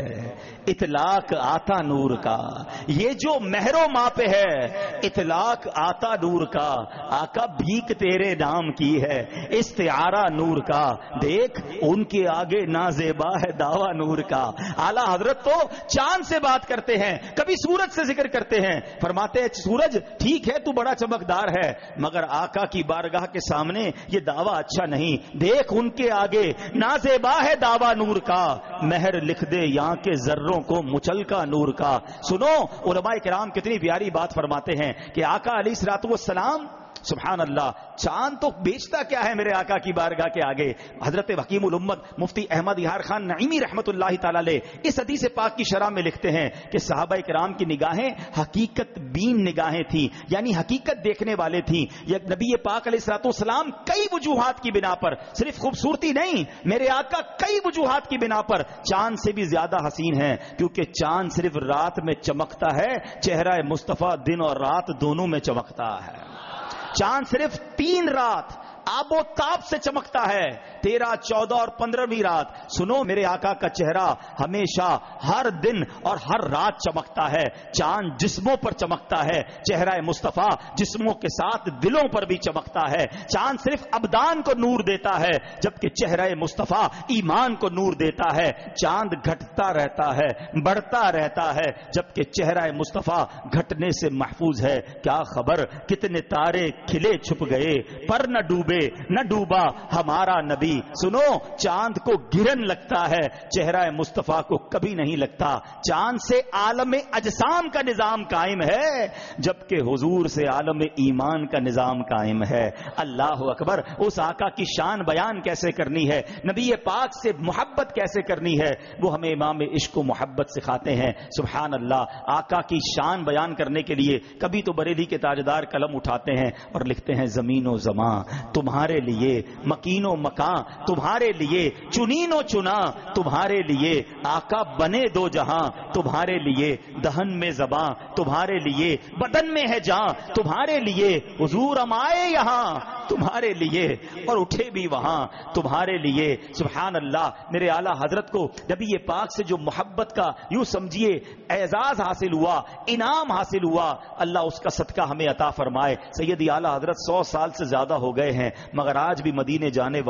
Speaker 2: اطلاق آتا نور کا, یہ جو مہر و ماں پہ ہے اطلاق آتا نور کا. آقا بھیک تیرے نام کی ہے استعارہ نور کا, دیکھ ان کے آگے نازیبا ہے دعویٰ نور کا. اعلیٰ حضرت تو چاند سے بات کرتے ہیں, کبھی سورج سے ذکر کرتے ہیں. فرماتے ہیں سورج ٹھیک ہے تو بڑا چمکدار ہے مگر آقا کی بارگاہ کے سامنے یہ دعویٰ اچھا نہیں. دیکھ ان کے آگے نازیبا ہے دعویٰ نور کا, مہر لکھ دے یہاں کے ذروں کو مچلکا نور کا. سنو علماء کرام کتنی پیاری بات فرماتے ہیں کہ آقا علیہ الصلوۃ والسلام سبحان اللہ چاند تو بیچتا کیا ہے میرے آقا کی بارگاہ کے آگے. حضرت حکیم الامت مفتی احمد یار خان نعیمی رحمت اللہ تعالی علیہ اس حدیث پاک کی شرح میں لکھتے ہیں کہ صحابہ کرام کی نگاہیں حقیقت بین نگاہیں تھیں, یعنی حقیقت دیکھنے والے تھیں. یہ نبی پاک علیہ الصلوۃ والسلام کئی وجوہات کی بنا پر, صرف خوبصورتی نہیں, میرے آقا کئی وجوہات کی بنا پر چاند سے بھی زیادہ حسین ہیں, کیونکہ چاند صرف رات میں چمکتا ہے, چہرہ مصطفیٰ دن اور رات دونوں میں چمکتا ہے. چاند صرف 3 رات آب و تاب سے چمکتا ہے, 13, 14 اور 15ویں رات. سنو میرے آقا کا چہرہ ہمیشہ ہر دن اور ہر رات چمکتا ہے. چاند جسموں پر چمکتا ہے, چہرہ مصطفیٰ جسموں کے ساتھ دلوں پر بھی چمکتا ہے. چاند صرف ابدان کو نور دیتا ہے جبکہ چہرہ مصطفیٰ ایمان کو نور دیتا ہے. چاند گھٹتا رہتا ہے, بڑھتا رہتا ہے, جبکہ چہرہ مصطفیٰ گھٹنے سے محفوظ ہے. کیا خبر کتنے تارے کھلے چھپ گئے پر نہ ڈوبے نہ ڈوبا ہمارا نبی. سنو چاند کو گرن لگتا ہے, چہرہ مصطفیٰ کو کبھی نہیں لگتا. چاند سے عالم اجسام کا نظام قائم ہے جبکہ حضور سے عالم ایمان کا نظام قائم ہے. اللہ اکبر. اس آقا کی شان بیان کیسے کرنی ہے, نبی پاک سے محبت کیسے کرنی ہے, وہ ہمیں امام عشق و محبت سکھاتے ہیں. سبحان اللہ. آقا کی شان بیان کرنے کے لیے کبھی تو بریلی کے تاجدار قلم اٹھاتے ہیں اور لکھتے ہیں زمین و زمان تمہارے لیے, مکین و مکان تمہارے لیے, چنین و چنا تمہارے لیے, آقا بنے 2 جہاں تمہارے لیے, دہن میں زباں تمہارے لیے, بدن میں ہے جان تمہارے لیے, حضور ہم آئے یہاں تمہارے لیے اور اٹھے بھی وہاں تمہارے لیے. سبحان اللہ. میرے اعلیٰ حضرت کو نبی پاک سے جو محبت کا یوں سمجھیے اعزاز حاصل ہوا, انعام حاصل ہوا, اللہ اس کا صدقہ ہمیں عطا فرمائے. سیدی اعلیٰ حضرت 100 سال سے زیادہ ہو گئے ہیں مگر آج بھی مدینے جانے والے کو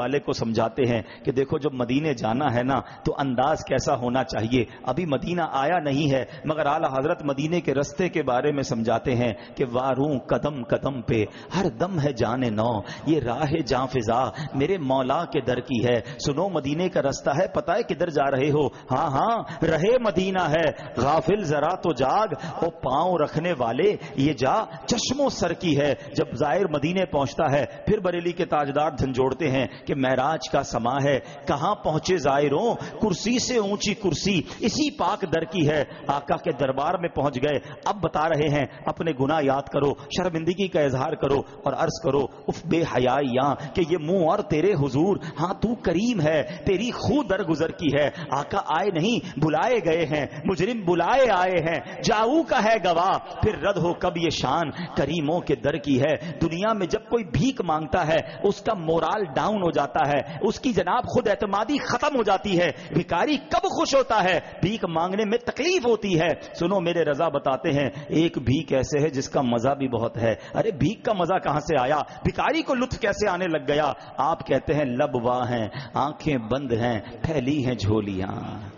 Speaker 2: سمجھاتے ہیں کہ دیکھو جب مدینے جانا ہے نا تو انداز کیسا ہونا چاہیے. ابھی مدینہ آیا نہیں ہے مگر اعلیٰ حضرت مدینے کے رستے کے بارے میں سمجھاتے ہیں کہ واروں قدم قدم پہ ہر دم ہے جان نو، یہ راہ جاں فضا میرے مولا کے در کی ہے. سنو مدینے کا رستہ ہے، پتہ ہے کدھر جا رہے ہو؟ ہاں ہاں رہے مدینہ ہے. غافل ذرا تو جاگ، او پاؤں رکھنے والے یہ جا چشموں سر کی ہے. جب زائر مدینے پہنچتا ہے پھر بریلی کے تاجدار جھنجھوڑتے ہیں کہ معراج کا سما ہے. کہاں پہنچے زائروں؟ کرسی سے اونچی کرسی اسی پاک در کی ہے. آقا کے دربار میں پہنچ گئے. اب بتا رہے ہیں اپنے گناہ یاد کرو، شرمندگی کا اظہار کرو اور عرض کرو اف بے حیائیاں کہ یہ منہ اور تیرے حضور. ہاں تو کریم ہے، تیری خود در گزر کی ہے. آقا آئے نہیں بلائے گئے ہیں، مجرم بلائے آئے ہیں. جاؤ کا ہے گواہ پھر رد ہو کب یہ شان کریموں کے در کی ہے. دنیا میں جب کوئی بھیک مانگتا ہے اس کا مورال ڈاؤن ہو جاتا ہے، اس کی جناب خود اعتمادی ختم ہو جاتی ہے. بھکاری کب خوش ہوتا ہے؟ بھیک مانگنے میں تکلیف ہوتی ہے. سنو میرے رضا بتاتے ہیں ایک بھیک ایسے ہے جس کا مزہ بھی بہت ہے. ارے بھیک کا مزہ کہاں سے آیا؟ بھکاری کو لطف کیسے آنے لگ گیا؟ آپ کہتے ہیں لب واہ ہیں آنکھیں بند ہیں پھیلی ہیں جھولیاں.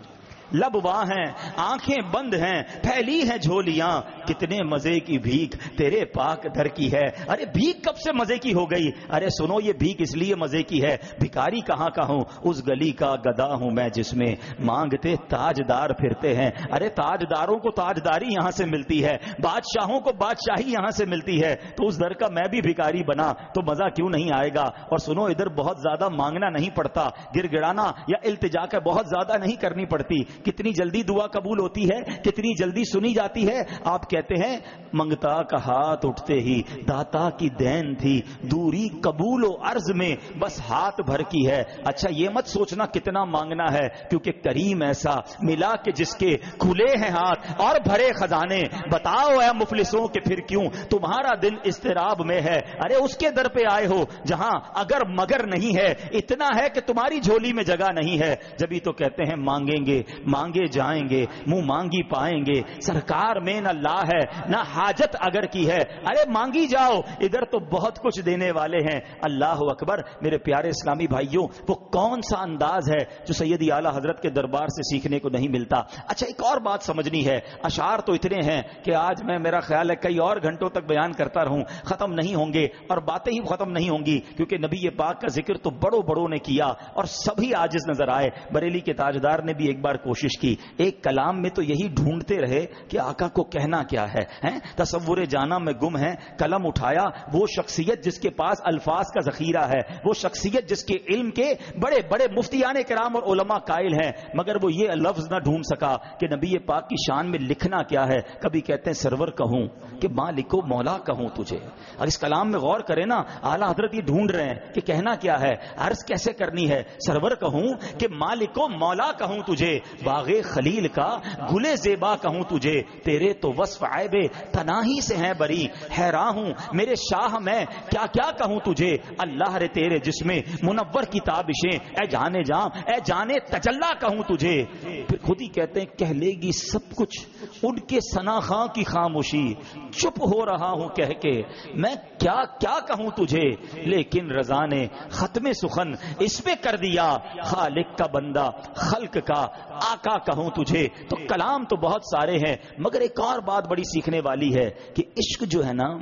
Speaker 2: لب واہ ہیں آنکھیں بند ہیں پھیلی ہیں جھولیاں. کتنے مزے کی بھیک تیرے پاک در کی ہے. ارے بھیک کب سے مزے کی ہو گئی؟ ارے سنو یہ بھیک اس لیے مزے کی ہے. بھکاری کہاں کا ہوں؟ اس گلی کا گدا ہوں میں جس میں مانگتے تاجدار پھرتے ہیں. ارے تاجداروں کو تاجداری یہاں سے ملتی ہے، بادشاہوں کو بادشاہی یہاں سے ملتی ہے. تو اس در کا میں بھی بھکاری بنا تو مزہ کیوں نہیں آئے گا؟ اور سنو ادھر بہت زیادہ مانگنا نہیں پڑتا، گر گڑانا یا التجا کا بہت زیادہ نہیں کرنی پڑتی. کتنی جلدی دعا قبول ہوتی ہے، کتنی جلدی سنی جاتی ہے. آپ کہتے ہیں منگتا کا ہاتھ اٹھتے ہی داتا کی دین تھی، دوری قبول و عرض میں بس ہاتھ بھر کی ہے. اچھا یہ مت سوچنا کتنا مانگنا ہے، کیونکہ کریم ایسا ملا کہ جس کے کھلے ہیں ہاتھ اور بھرے خزانے. بتاؤ اے مفلسوں کہ پھر کیوں تمہارا دل اضطراب میں ہے؟ ارے اس کے در پہ آئے ہو جہاں اگر مگر نہیں ہے، اتنا ہے کہ تمہاری جھولی میں جگہ نہیں ہے. جبھی تو کہتے ہیں مانگیں گے مانگے جائیں گے، منہ مانگی پائیں گے. سرکار میں نہ لا ہے نہ حاجت اگر کی ہے. ارے مانگی جاؤ، ادھر تو بہت کچھ دینے والے ہیں. اللہ اکبر. میرے پیارے اسلامی بھائیوں، وہ کون سا انداز ہے جو سیدی اعلیٰ حضرت کے دربار سے سیکھنے کو نہیں ملتا؟ اچھا ایک اور بات سمجھنی ہے. اشعار تو اتنے ہیں کہ آج میں میرا خیال ہے کئی اور گھنٹوں تک بیان کرتا رہوں ختم نہیں ہوں گے، اور باتیں ہی ختم نہیں ہوں گی، کیونکہ نبی پاک کا ذکر تو بڑوں بڑوں نے کیا اور سبھی عاجز نظر آئے. بریلی کے تاجدار نے بھی ایک بار کوشش کی، ایک کلام میں تو یہی ڈھونڈتے رہے کہ آقا کو کہنا کیا ہے. تصور جانا میں گم ہے، قلم اٹھایا وہ شخصیت جس کے پاس الفاظ کا ذخیرہ ہے، وہ شخصیت جس کے علم کے بڑے بڑے مفتیان کرام اور علماء قائل ہیں، مگر وہ یہ لفظ نہ ڈھونڈ سکا کہ نبی پاک کی شان میں لکھنا کیا ہے. کبھی کہتے ہیں سرور کہوں کہ مالک و مولا کہوں تجھے. اور اس کلام میں غور کریں نا، اعلیٰ حضرت یہ ڈھونڈ رہے ہیں کہ کہنا کیا ہے، عرض کیسے کرنی ہے. سرور کہوں کہ مالک و مولا کہوں تجھے، باغ خلیل کا گلے زیبا کہوں تجھے. تیرے تو وصف عیب تناہی سے ہیں بری، حیران ہوں میرے شاہ میں کیا کیا کہوں تجھے. اللہ رے تیرے جس میں منور کی تابشیں، اے جانے جاں اے جانے تجلا کہوں تجھے. پھر خود ہی کہتے ہیں کہہ لے گی سب کچھ ان کے ثنا خاں کی خاموشی، چپ ہو رہا ہوں کہہ کے میں کیا کیا کہوں تجھے. لیکن رضا نے ختم سخن اس پہ کر دیا، خالق کا بندہ خلق کا آقا کہوں تجھے. تو کلام تو بہت سارے ہیں، مگر ایک اور بات بڑی سیکھنے والی ہے کہ عشق جو ہے نا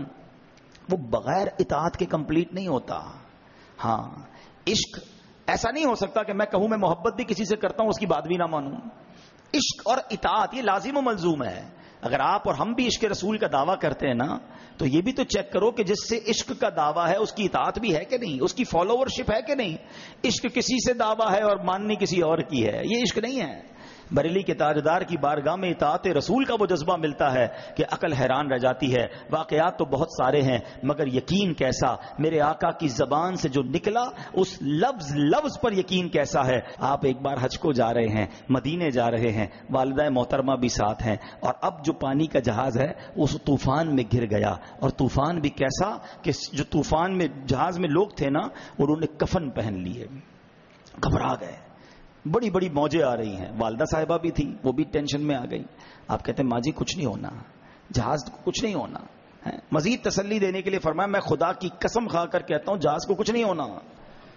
Speaker 2: وہ بغیر اطاعت کے کمپلیٹ نہیں ہوتا. ہاں عشق ایسا نہیں ہو سکتا کہ میں کہوں میں محبت بھی کسی سے کرتا ہوں اس کی بات بھی نہ مانوں. عشق اور اطاعت یہ لازم و ملزوم ہے. اگر آپ اور ہم بھی عشق رسول کا دعویٰ کرتے ہیں نا تو یہ بھی تو چیک کرو کہ جس سے عشق کا دعویٰ ہے اس کی اطاعت بھی ہے کہ نہیں، اس کی فالوورشپ ہے کہ نہیں. عشق کسی سے دعویٰ ہے اور ماننی کسی اور کی ہے، یہ عشق نہیں ہے. بریلی کے تاجدار کی بارگاہ میں اطاعت رسول کا وہ جذبہ ملتا ہے کہ عقل حیران رہ جاتی ہے. واقعات تو بہت سارے ہیں مگر یقین کیسا میرے آقا کی زبان سے جو نکلا اس لفظ پر یقین کیسا ہے. آپ ایک بار حج کو جا رہے ہیں، مدینے جا رہے ہیں، والدہ محترمہ بھی ساتھ ہیں، اور اب جو پانی کا جہاز ہے اس طوفان میں گر گیا. اور طوفان بھی کیسا کہ جو طوفان میں جہاز میں لوگ تھے نا انہوں نے کفن پہن لیے، گھبرا گئے، بڑی بڑی موجیں آ رہی ہیں. والدہ صاحبہ بھی تھی، وہ بھی ٹینشن میں آ گئی. آپ کہتے ہیں ماں جی کچھ نہیں ہونا، جہاز کو کچھ نہیں ہونا. مزید تسلی دینے کے لیے فرمایا میں خدا کی قسم کھا کر کہتا ہوں جہاز کو کچھ نہیں ہونا.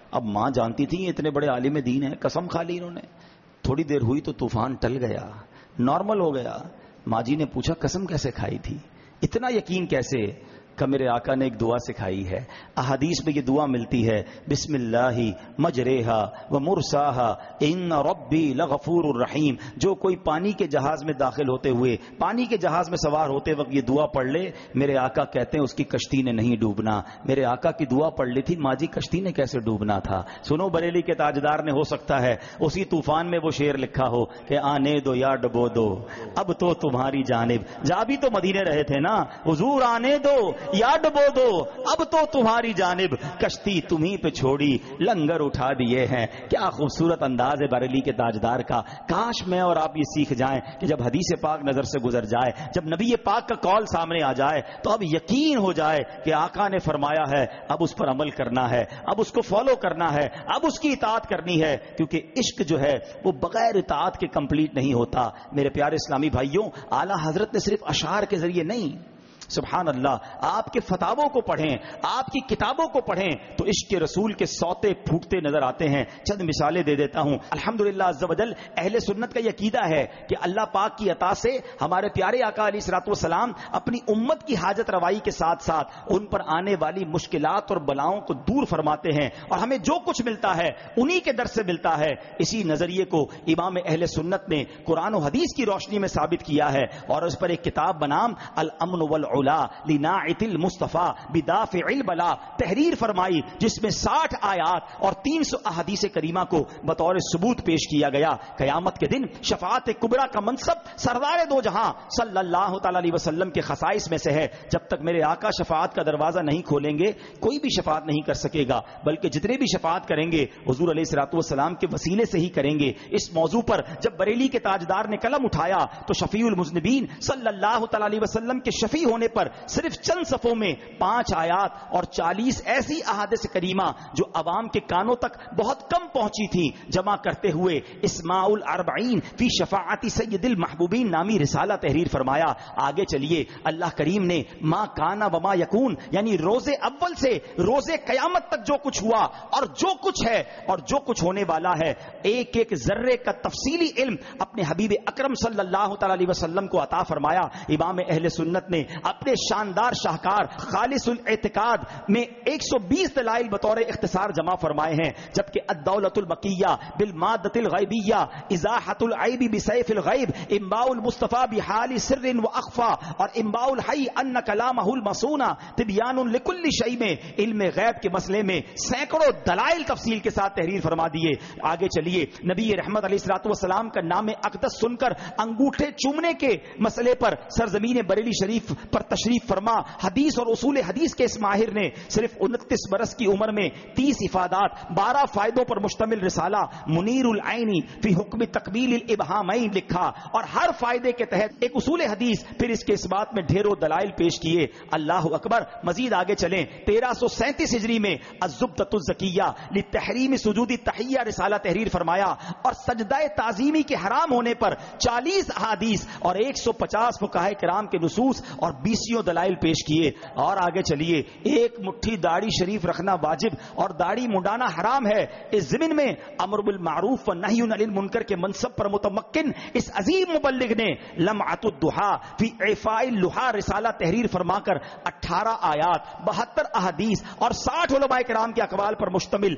Speaker 2: اب ماں جانتی تھی یہ اتنے بڑے عالم دین ہیں، قسم کھا لی انہوں نے. تھوڑی دیر ہوئی تو طوفان ٹل گیا، نارمل ہو گیا. ماں جی نے پوچھا قسم کیسے کھائی تھی، اتنا یقین کیسے؟ کہ میرے آقا نے ایک دعا سکھائی ہے، احادیث میں یہ دعا ملتی ہے، بسم اللہ مجریہا و مرساہا ان ربی لغفور الرحیم. جو کوئی پانی کے جہاز میں داخل ہوتے ہوئے، پانی کے جہاز میں سوار ہوتے وقت یہ دعا پڑھ لے، میرے آقا کہتے ہیں اس کی کشتی نے نہیں ڈوبنا. میرے آقا کی دعا پڑھ لی تھی، ماں جی کشتی نے کیسے ڈوبنا تھا؟ سنو بریلی کے تاجدار نے ہو سکتا ہے اسی طوفان میں وہ شعر لکھا ہو کہ آنے دو یا ڈبو دو اب تو تمہاری جانب. جا بھی تو مدینے رہے تھے نا حضور، آنے دو یا ڈبو دو اب تو تمہاری جانب، کشتی تمہیں پہ چھوڑی لنگر اٹھا دیے ہیں. کیا خوبصورت انداز ہے بریلی کے تاجدار کا. کاش میں اور آپ یہ سیکھ جائیں کہ جب حدیث پاک نظر سے گزر جائے، جب نبی پاک کا قول سامنے آ جائے تو اب یقین ہو جائے کہ آقا نے فرمایا ہے، اب اس پر عمل کرنا ہے، اب اس کو فالو کرنا ہے، اب اس کی اطاعت کرنی ہے. کیونکہ عشق جو ہے وہ بغیر اطاعت کے کمپلیٹ نہیں ہوتا. میرے پیارے اسلامی بھائیوں، اعلیٰ حضرت نے صرف اشعار کے ذریعے نہیں، سبحان اللہ، آپ کے فتاووں کو پڑھیں، آپ کی کتابوں کو پڑھیں تو عشق رسول کے سوتے پھوٹتے نظر آتے ہیں. چند مثالیں دے دیتا ہوں. الحمدللہ عز و جل اہل سنت کا یہ عقیدہ ہے کہ اللہ پاک کی عطا سے ہمارے پیارے آقا علیہ الصلوۃ والسلام اپنی امت کی حاجت روائی کے ساتھ ساتھ ان پر آنے والی مشکلات اور بلاؤں کو دور فرماتے ہیں، اور ہمیں جو کچھ ملتا ہے انہی کے در سے ملتا ہے. اسی نظریے کو امام اہل سنت نے قرآن و حدیث کی روشنی میں ثابت کیا ہے، اور اس پر ایک کتاب بنام الامن والعلا لناعت المصطفیٰ بدافع البلا تحریر فرمائی، جس میں 60 آیات اور 300 احادیث کریمہ کو بطور ثبوت پیش کیا گیا. قیامت کے دن شفاعت کبریٰ کا منصب سردار دو جہاں صلی اللہ تعالی علیہ وسلم کے خصائص میں سے ہے. جب تک میرے آقا شفاعت کا دروازہ نہیں کھولیں گے کوئی بھی شفاعت نہیں کر سکے گا، بلکہ جتنے بھی شفاعت کریں گے حضور علیہ الصلوۃ والسلام کے وسیلے سے ہی کریں گے. اس موضوع پر جب بریلی کے تاجدار نے قلم اٹھایا تو شفیع المذنبین صلی اللہ تعالی علیہ وسلم کے شفیع ہونے پر صرف چند صفوں میں 5 آیات اور 40 ایسی احادیث کریمہ جو عوام کے کانوں تک بہت کم پہنچی تھی جمع کرتے ہوئے اسماء الاربعین فی شفاعت سید المحبوبین نامی رسالہ تحریر فرمایا. آگے چلیے، اللہ کریم نے ما کانا وما یکون، یعنی روز اول سے روز قیامت تک جو کچھ ہوا اور جو کچھ ہے اور جو کچھ ہونے والا ہے، ایک ایک ذرے کا تفصیلی علم اپنے حبیب اکرم صلی اللہ تعالی علیہ وسلم کو عطا فرمایا. امام اہل سنت نے اپنے شاندار شاہکار خالص الاعتقاد میں 120 دلائل بطور اختصار جمع فرمائے ہیں، جبکہ الدولۃ البقیہ بالمادۃ الغیبیہ ازاحۃ العیب بسیف الغیب انباء المصطفیٰ بحال سر و اخفا اور انباء الحی ان کلامہ المصون تبیان لکل شیء میں علم غیب کے مسئلے میں سینکڑوں دلائل تفصیل کے ساتھ تحریر فرما دیے. آگے چلیے، نبی رحمت علیہ الصلوۃ والسلام کا نام اقدس سن کر انگوٹھے چومنے کے مسئلے پر سرزمین بریلی شریف پر تشریف فرما حدیث اور اصول حدیث کے اس ماہر نے صرف 29 برس کی عمر میں 30 افادات 12 فائدوں پر مشتمل رسالہ منیر العینی فی حکم تقبیل الابہامین لکھا، اور ہر فائدے کے تحت ایک اصول حدیث، پھر اس کے اس بات میں ڈھیروں دلائل پیش کیے. اللہ اکبر. مزید آگے چلیں، 1337 ہجری میں الزبدۃ الزکیہ لتحریم سجود التحیہ رسالہ تحریر فرمایا، اور سجدہ تعظیمی کے حرام ہونے پر 40 احادیث اور 150 فقہاء کرام کے نصوص اور 20 دلائل پیش کیے. اور آگے چلیے، ایک مٹھی داڑھی شریف رکھنا واجب اور داڑھی منڈانا حرام ہے. اس ضمن میں امر بالمعروف و نہی عن المنکر کے منصب پر متمکن اس عظیم مبلغ نے لمعۃ الضحیٰ فی اعفاء اللحیٰ رسالہ تحریر فرما کر 18 آیات 72 احادیث اور 60 علماء کرام کے اقوال پر مشتمل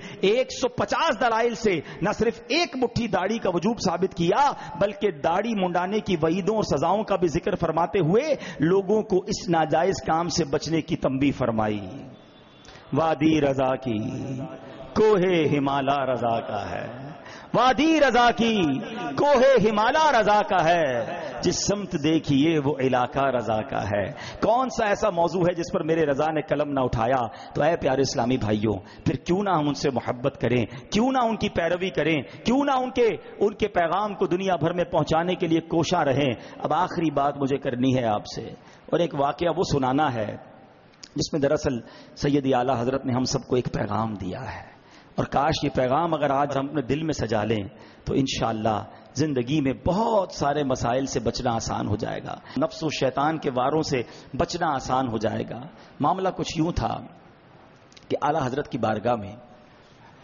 Speaker 2: 150 دلائل سے نہ صرف ایک مٹھی داڑھی کا وجوب ثابت کیا، بلکہ داڑھی منڈانے کی وعیدوں اور سزاؤں کا بھی ذکر فرماتے ہوئے لوگوں کو اس ناجائز کام سے بچنے کی تنبیہ فرمائی. وادی رضا کی کوہ ہمالا رضا کا ہے، وادی رضا کی کوہ ہمالا رضا کا ہے، جس سمت دیکھیے وہ علاقہ رضا کا ہے. کون سا ایسا موضوع ہے جس پر میرے رضا نے قلم نہ اٹھایا؟ تو اے پیارے اسلامی بھائیوں، پھر کیوں نہ ہم ان سے محبت کریں، کیوں نہ ان کی پیروی کریں، کیوں نہ ان کے پیغام کو دنیا بھر میں پہنچانے کے لیے کوشاں رہیں. اب آخری بات مجھے کرنی ہے آپ سے، اور ایک واقعہ وہ سنانا ہے جس میں دراصل سید اعلیٰ حضرت نے ہم سب کو ایک پیغام دیا ہے، اور کاش یہ پیغام اگر آج ہم اپنے دل میں سجا لیں تو انشاءاللہ زندگی میں بہت سارے مسائل سے بچنا آسان ہو جائے گا، نفس و شیطان کے واروں سے بچنا آسان ہو جائے گا. معاملہ کچھ یوں تھا کہ اعلیٰ حضرت کی بارگاہ میں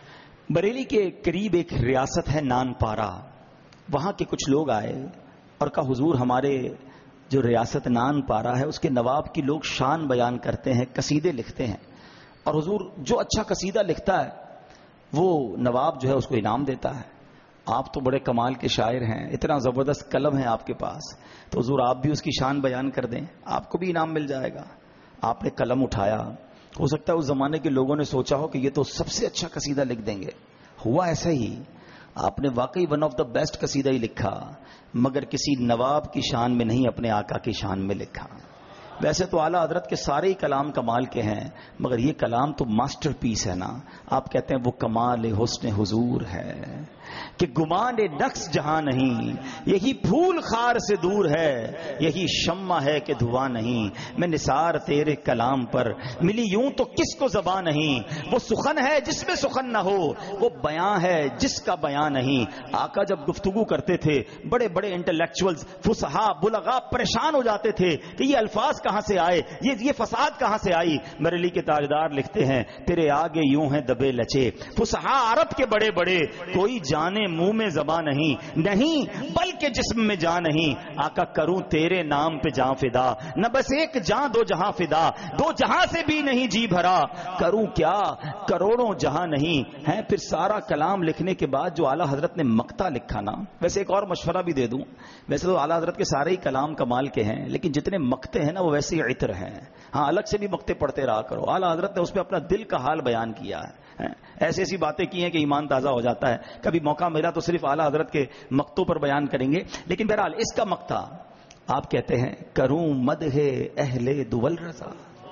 Speaker 2: بریلی کے قریب ایک ریاست ہے نان پارا. وہاں کے کچھ لوگ آئے اور کہا حضور ہمارے جو ریاست نان پارا ہے اس کے نواب کی لوگ شان بیان کرتے ہیں, قصیدے لکھتے ہیں, اور حضور جو اچھا قصیدہ لکھتا ہے وہ نواب جو ہے اس کو انعام دیتا ہے. آپ تو بڑے کمال کے شاعر ہیں, اتنا زبردست قلم ہے آپ کے پاس, تو حضور آپ بھی اس کی شان بیان کر دیں, آپ کو بھی انعام مل جائے گا. آپ نے قلم اٹھایا. ہو سکتا ہے اس زمانے کے لوگوں نے سوچا ہو کہ یہ تو سب سے اچھا قصیدہ لکھ دیں گے. ہوا ایسا ہی, آپ نے واقعی ون آف دا بیسٹ قصیدہ ہی لکھا, مگر کسی نواب کی شان میں نہیں, اپنے آقا کی شان میں لکھا. ویسے تو اعلیٰ حضرت کے سارے ہی کلام کمال کے ہیں, مگر یہ کلام تو ماسٹر پیس ہے نا. آپ کہتے ہیں وہ کمال حسن حضور ہے کہ گمان نقص جہاں نہیں, یہی پھول خار سے دور ہے, یہی شمع ہے کہ دھواں نہیں. میں نثار تیرے کلام پر ملی یوں تو کس کو زبان نہیں. وہ سخن ہے جس میں سخن نہ ہو, وہ بیان ہے جس کا بیان نہیں. آقا جب گفتگو کرتے تھے بڑے بڑے انٹلیکچوئلز, فصحا, بلغا پریشان ہو جاتے تھے کہ یہ الفاظ کہاں سے آئے, یہ فساد کہاں سے آئی. بریلی کے تاجدار لکھتے ہیں تیرے آگے یوں ہیں دبے لچے, فصحا عرب کے بڑے بڑے, کوئی جانے منہ میں زبان نہیں بلکہ جسم میں جان نہیں. آقا کروں تیرے نام پہ جاں فدا, نہ بس ایک جاں دو جہاں فدا, دو جہاں سے بھی نہیں جی بھرا, کروں کیا کروڑوں جہاں نہیں ہے. پھر سارا کلام لکھنے کے بعد جو اعلیٰ حضرت نے مقطع لکھا نا, ویسے ایک اور مشورہ بھی دے دوں, ویسے تو اعلیٰ حضرت کے سارے ہی کلام کمال کے ہیں, لیکن جتنے مقطع ہیں نا وہ ویسے ہی عطر ہیں. ہاں الگ سے بھی مقطع پڑھتے رہا کرو. اعلیٰ حضرت نے اس پہ اپنا دل کا حال بیان کیا ہے, ایسی ایسی باتیں کی ہیں کہ ایمان تازہ ہو جاتا ہے. کبھی موقع ملا تو صرف اعلیٰ حضرت کے مقطعوں پر بیان کریں گے. لیکن بہرحال اس کا مقطع آپ کہتے ہیں کروں مدح اہل دول رضا.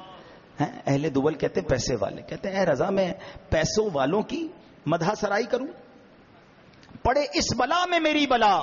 Speaker 2: اہل دول کہتے ہیں پیسے والے, کہتے ہیں اے رضا میں پیسوں والوں کی مدح سرائی کروں, پڑے اس بلا میں میری بلا.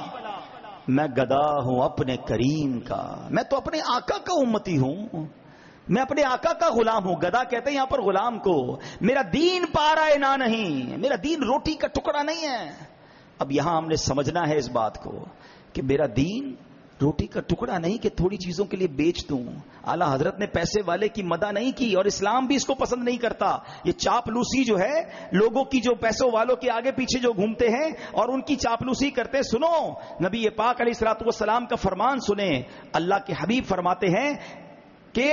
Speaker 2: میں گدا ہوں اپنے کریم کا, میں تو اپنے آقا کا امتی ہوں, میں اپنے آقا کا غلام ہوں. گدا کہتے ہیں یہاں پر غلام کو. میرا دین پارا نہ نہیں, میرا دین روٹی کا ٹکڑا نہیں ہے. اب یہاں ہم نے سمجھنا ہے اس بات کو کہ میرا دین روٹی کا ٹکڑا نہیں کہ تھوڑی چیزوں کے لیے بیچ دوں. اعلیٰ حضرت نے پیسے والے کی مدح نہیں کی, اور اسلام بھی اس کو پسند نہیں کرتا. یہ چاپلوسی جو ہے لوگوں کی, جو پیسوں والوں کے آگے پیچھے جو گھومتے ہیں اور ان کی چاپلوسی کرتے. سنو نبی پاک علیہ الصلوۃ والسلام کا فرمان سنیں. اللہ کے حبیب فرماتے ہیں کہ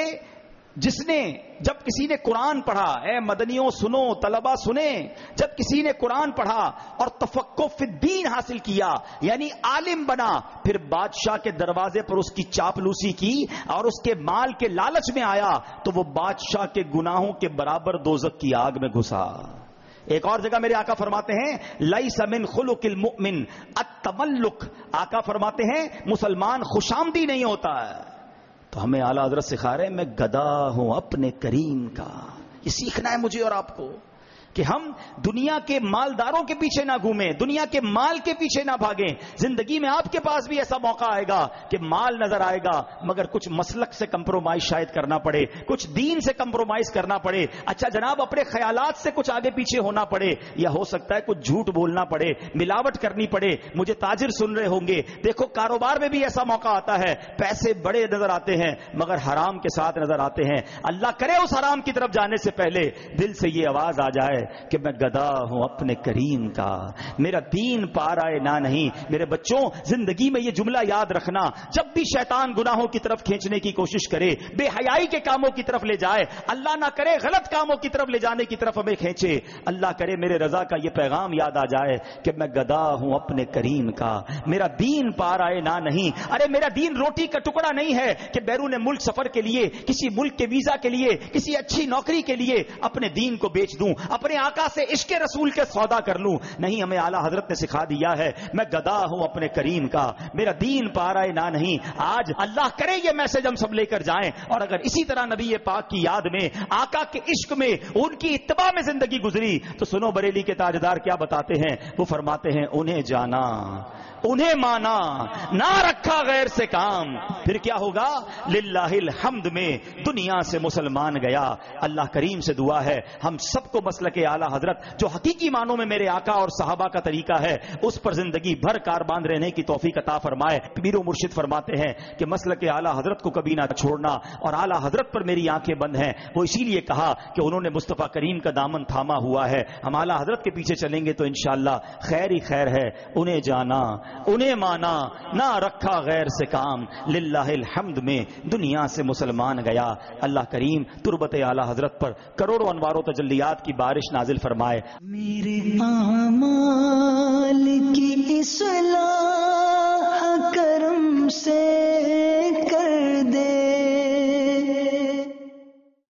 Speaker 2: جس نے, جب کسی نے قرآن پڑھا, اے مدنیوں سنو, طلبہ سنیں, جب کسی نے قرآن پڑھا اور تفقہ فی الدین حاصل کیا, یعنی عالم بنا, پھر بادشاہ کے دروازے پر اس کی چاپلوسی کی اور اس کے مال کے لالچ میں آیا, تو وہ بادشاہ کے گناہوں کے برابر دوزخ کی آگ میں گھسا. ایک اور جگہ میرے آقا فرماتے ہیں لیس من خلق المؤمن التملق. آقا فرماتے ہیں مسلمان خوشامدی نہیں ہوتا ہے. تو ہمیں اعلیٰ حضرت سکھا رہے ہیں میں گدا ہوں اپنے کریم کا. یہ سیکھنا ہے مجھے اور آپ کو کہ ہم دنیا کے مالداروں کے پیچھے نہ گھومیں, دنیا کے مال کے پیچھے نہ بھاگیں. زندگی میں آپ کے پاس بھی ایسا موقع آئے گا کہ مال نظر آئے گا, مگر کچھ مسلک سے کمپرومائز شاید کرنا پڑے, کچھ دین سے کمپرومائز کرنا پڑے. اچھا جناب اپنے خیالات سے کچھ آگے پیچھے ہونا پڑے, یا ہو سکتا ہے کچھ جھوٹ بولنا پڑے, ملاوٹ کرنی پڑے. مجھے تاجر سن رہے ہوں گے, دیکھو کاروبار میں بھی ایسا موقع آتا ہے, پیسے بڑے نظر آتے ہیں مگر حرام کے ساتھ نظر آتے ہیں. اللہ کرے اس حرام کی طرف جانے سے پہلے دل سے یہ آواز آ جائے کہ میں گدا ہوں اپنے کریم کا, میرا دین پارا نہ نہیں. میرے بچوں زندگی میں یہ جملہ یاد رکھنا, جب بھی شیطان گناہوں کی طرف کھینچنے کی کوشش کرے, بے حیائی کے کاموں کی طرف لے جائے, اللہ نہ کرے غلط کاموں کی طرف لے جانے کی طرف ہمیں کھینچے, اللہ کرے میرے رضا کا یہ پیغام یاد آ جائے کہ میں گدا ہوں اپنے کریم کا, میرا دین پارا نہ نہیں. ارے میرا دین روٹی کا ٹکڑا نہیں ہے کہ بیرون ملک سفر کے لیے, کسی ملک کے ویزا کے لیے, کسی اچھی نوکری کے لیے اپنے دین کو بیچ دوں, اپنے آقا سے عشق رسول کے سودا کر لوں. نہیں, ہمیں اعلیٰ حضرت نے سکھا دیا ہے میں گدا ہوں اپنے کریم کا, میرا دین پارا نہ نہیں. آج اللہ کرے یہ میسج ہم سب لے کر جائیں, اور اگر اسی طرح نبی پاک کی یاد میں, آقا کے عشق میں, ان کی اتباع میں زندگی گزری, تو سنو بریلی کے تاجدار کیا بتاتے ہیں. وہ فرماتے ہیں انہیں جانا, انہیں مانا, نہ رکھا غیر سے کام, پھر کیا ہوگا للہ الحمد میں دنیا سے مسلمان گیا. اللہ کریم سے دعا ہے ہم سب کو مسلک مسلک اعلیٰ حضرت جو حقیقی معنوں میں میرے آقا اور صحابہ کا طریقہ ہے اس پر زندگی بھر کارباند رہنے کی توفیق عطا فرمائے۔ پیر و مرشد فرماتے ہیں کہ مسلک اعلیٰ حضرت کو کبھی نہ چھوڑنا، اور اعلیٰ حضرت پر میری آنکھیں بند ہیں۔ وہ اسی لیے کہا کہ انہوں نے مصطفیٰ کریم کا دامن تھاما ہوا ہے، ہم اعلیٰ حضرت کے پیچھے چلیں گے تو انشاءاللہ خیر ہی خیر ہے۔ انہیں جانا انہیں مانا، نہ رکھا غیر سے کام، للہ الحمد میں دنیا سے مسلمان گیا۔ اللہ کریم تربت اعلیٰ حضرت پر کروڑوں انوار و تجلیات کی بارش نازل فرمائے۔
Speaker 1: میرے اعمال کی اصلاح کرم سے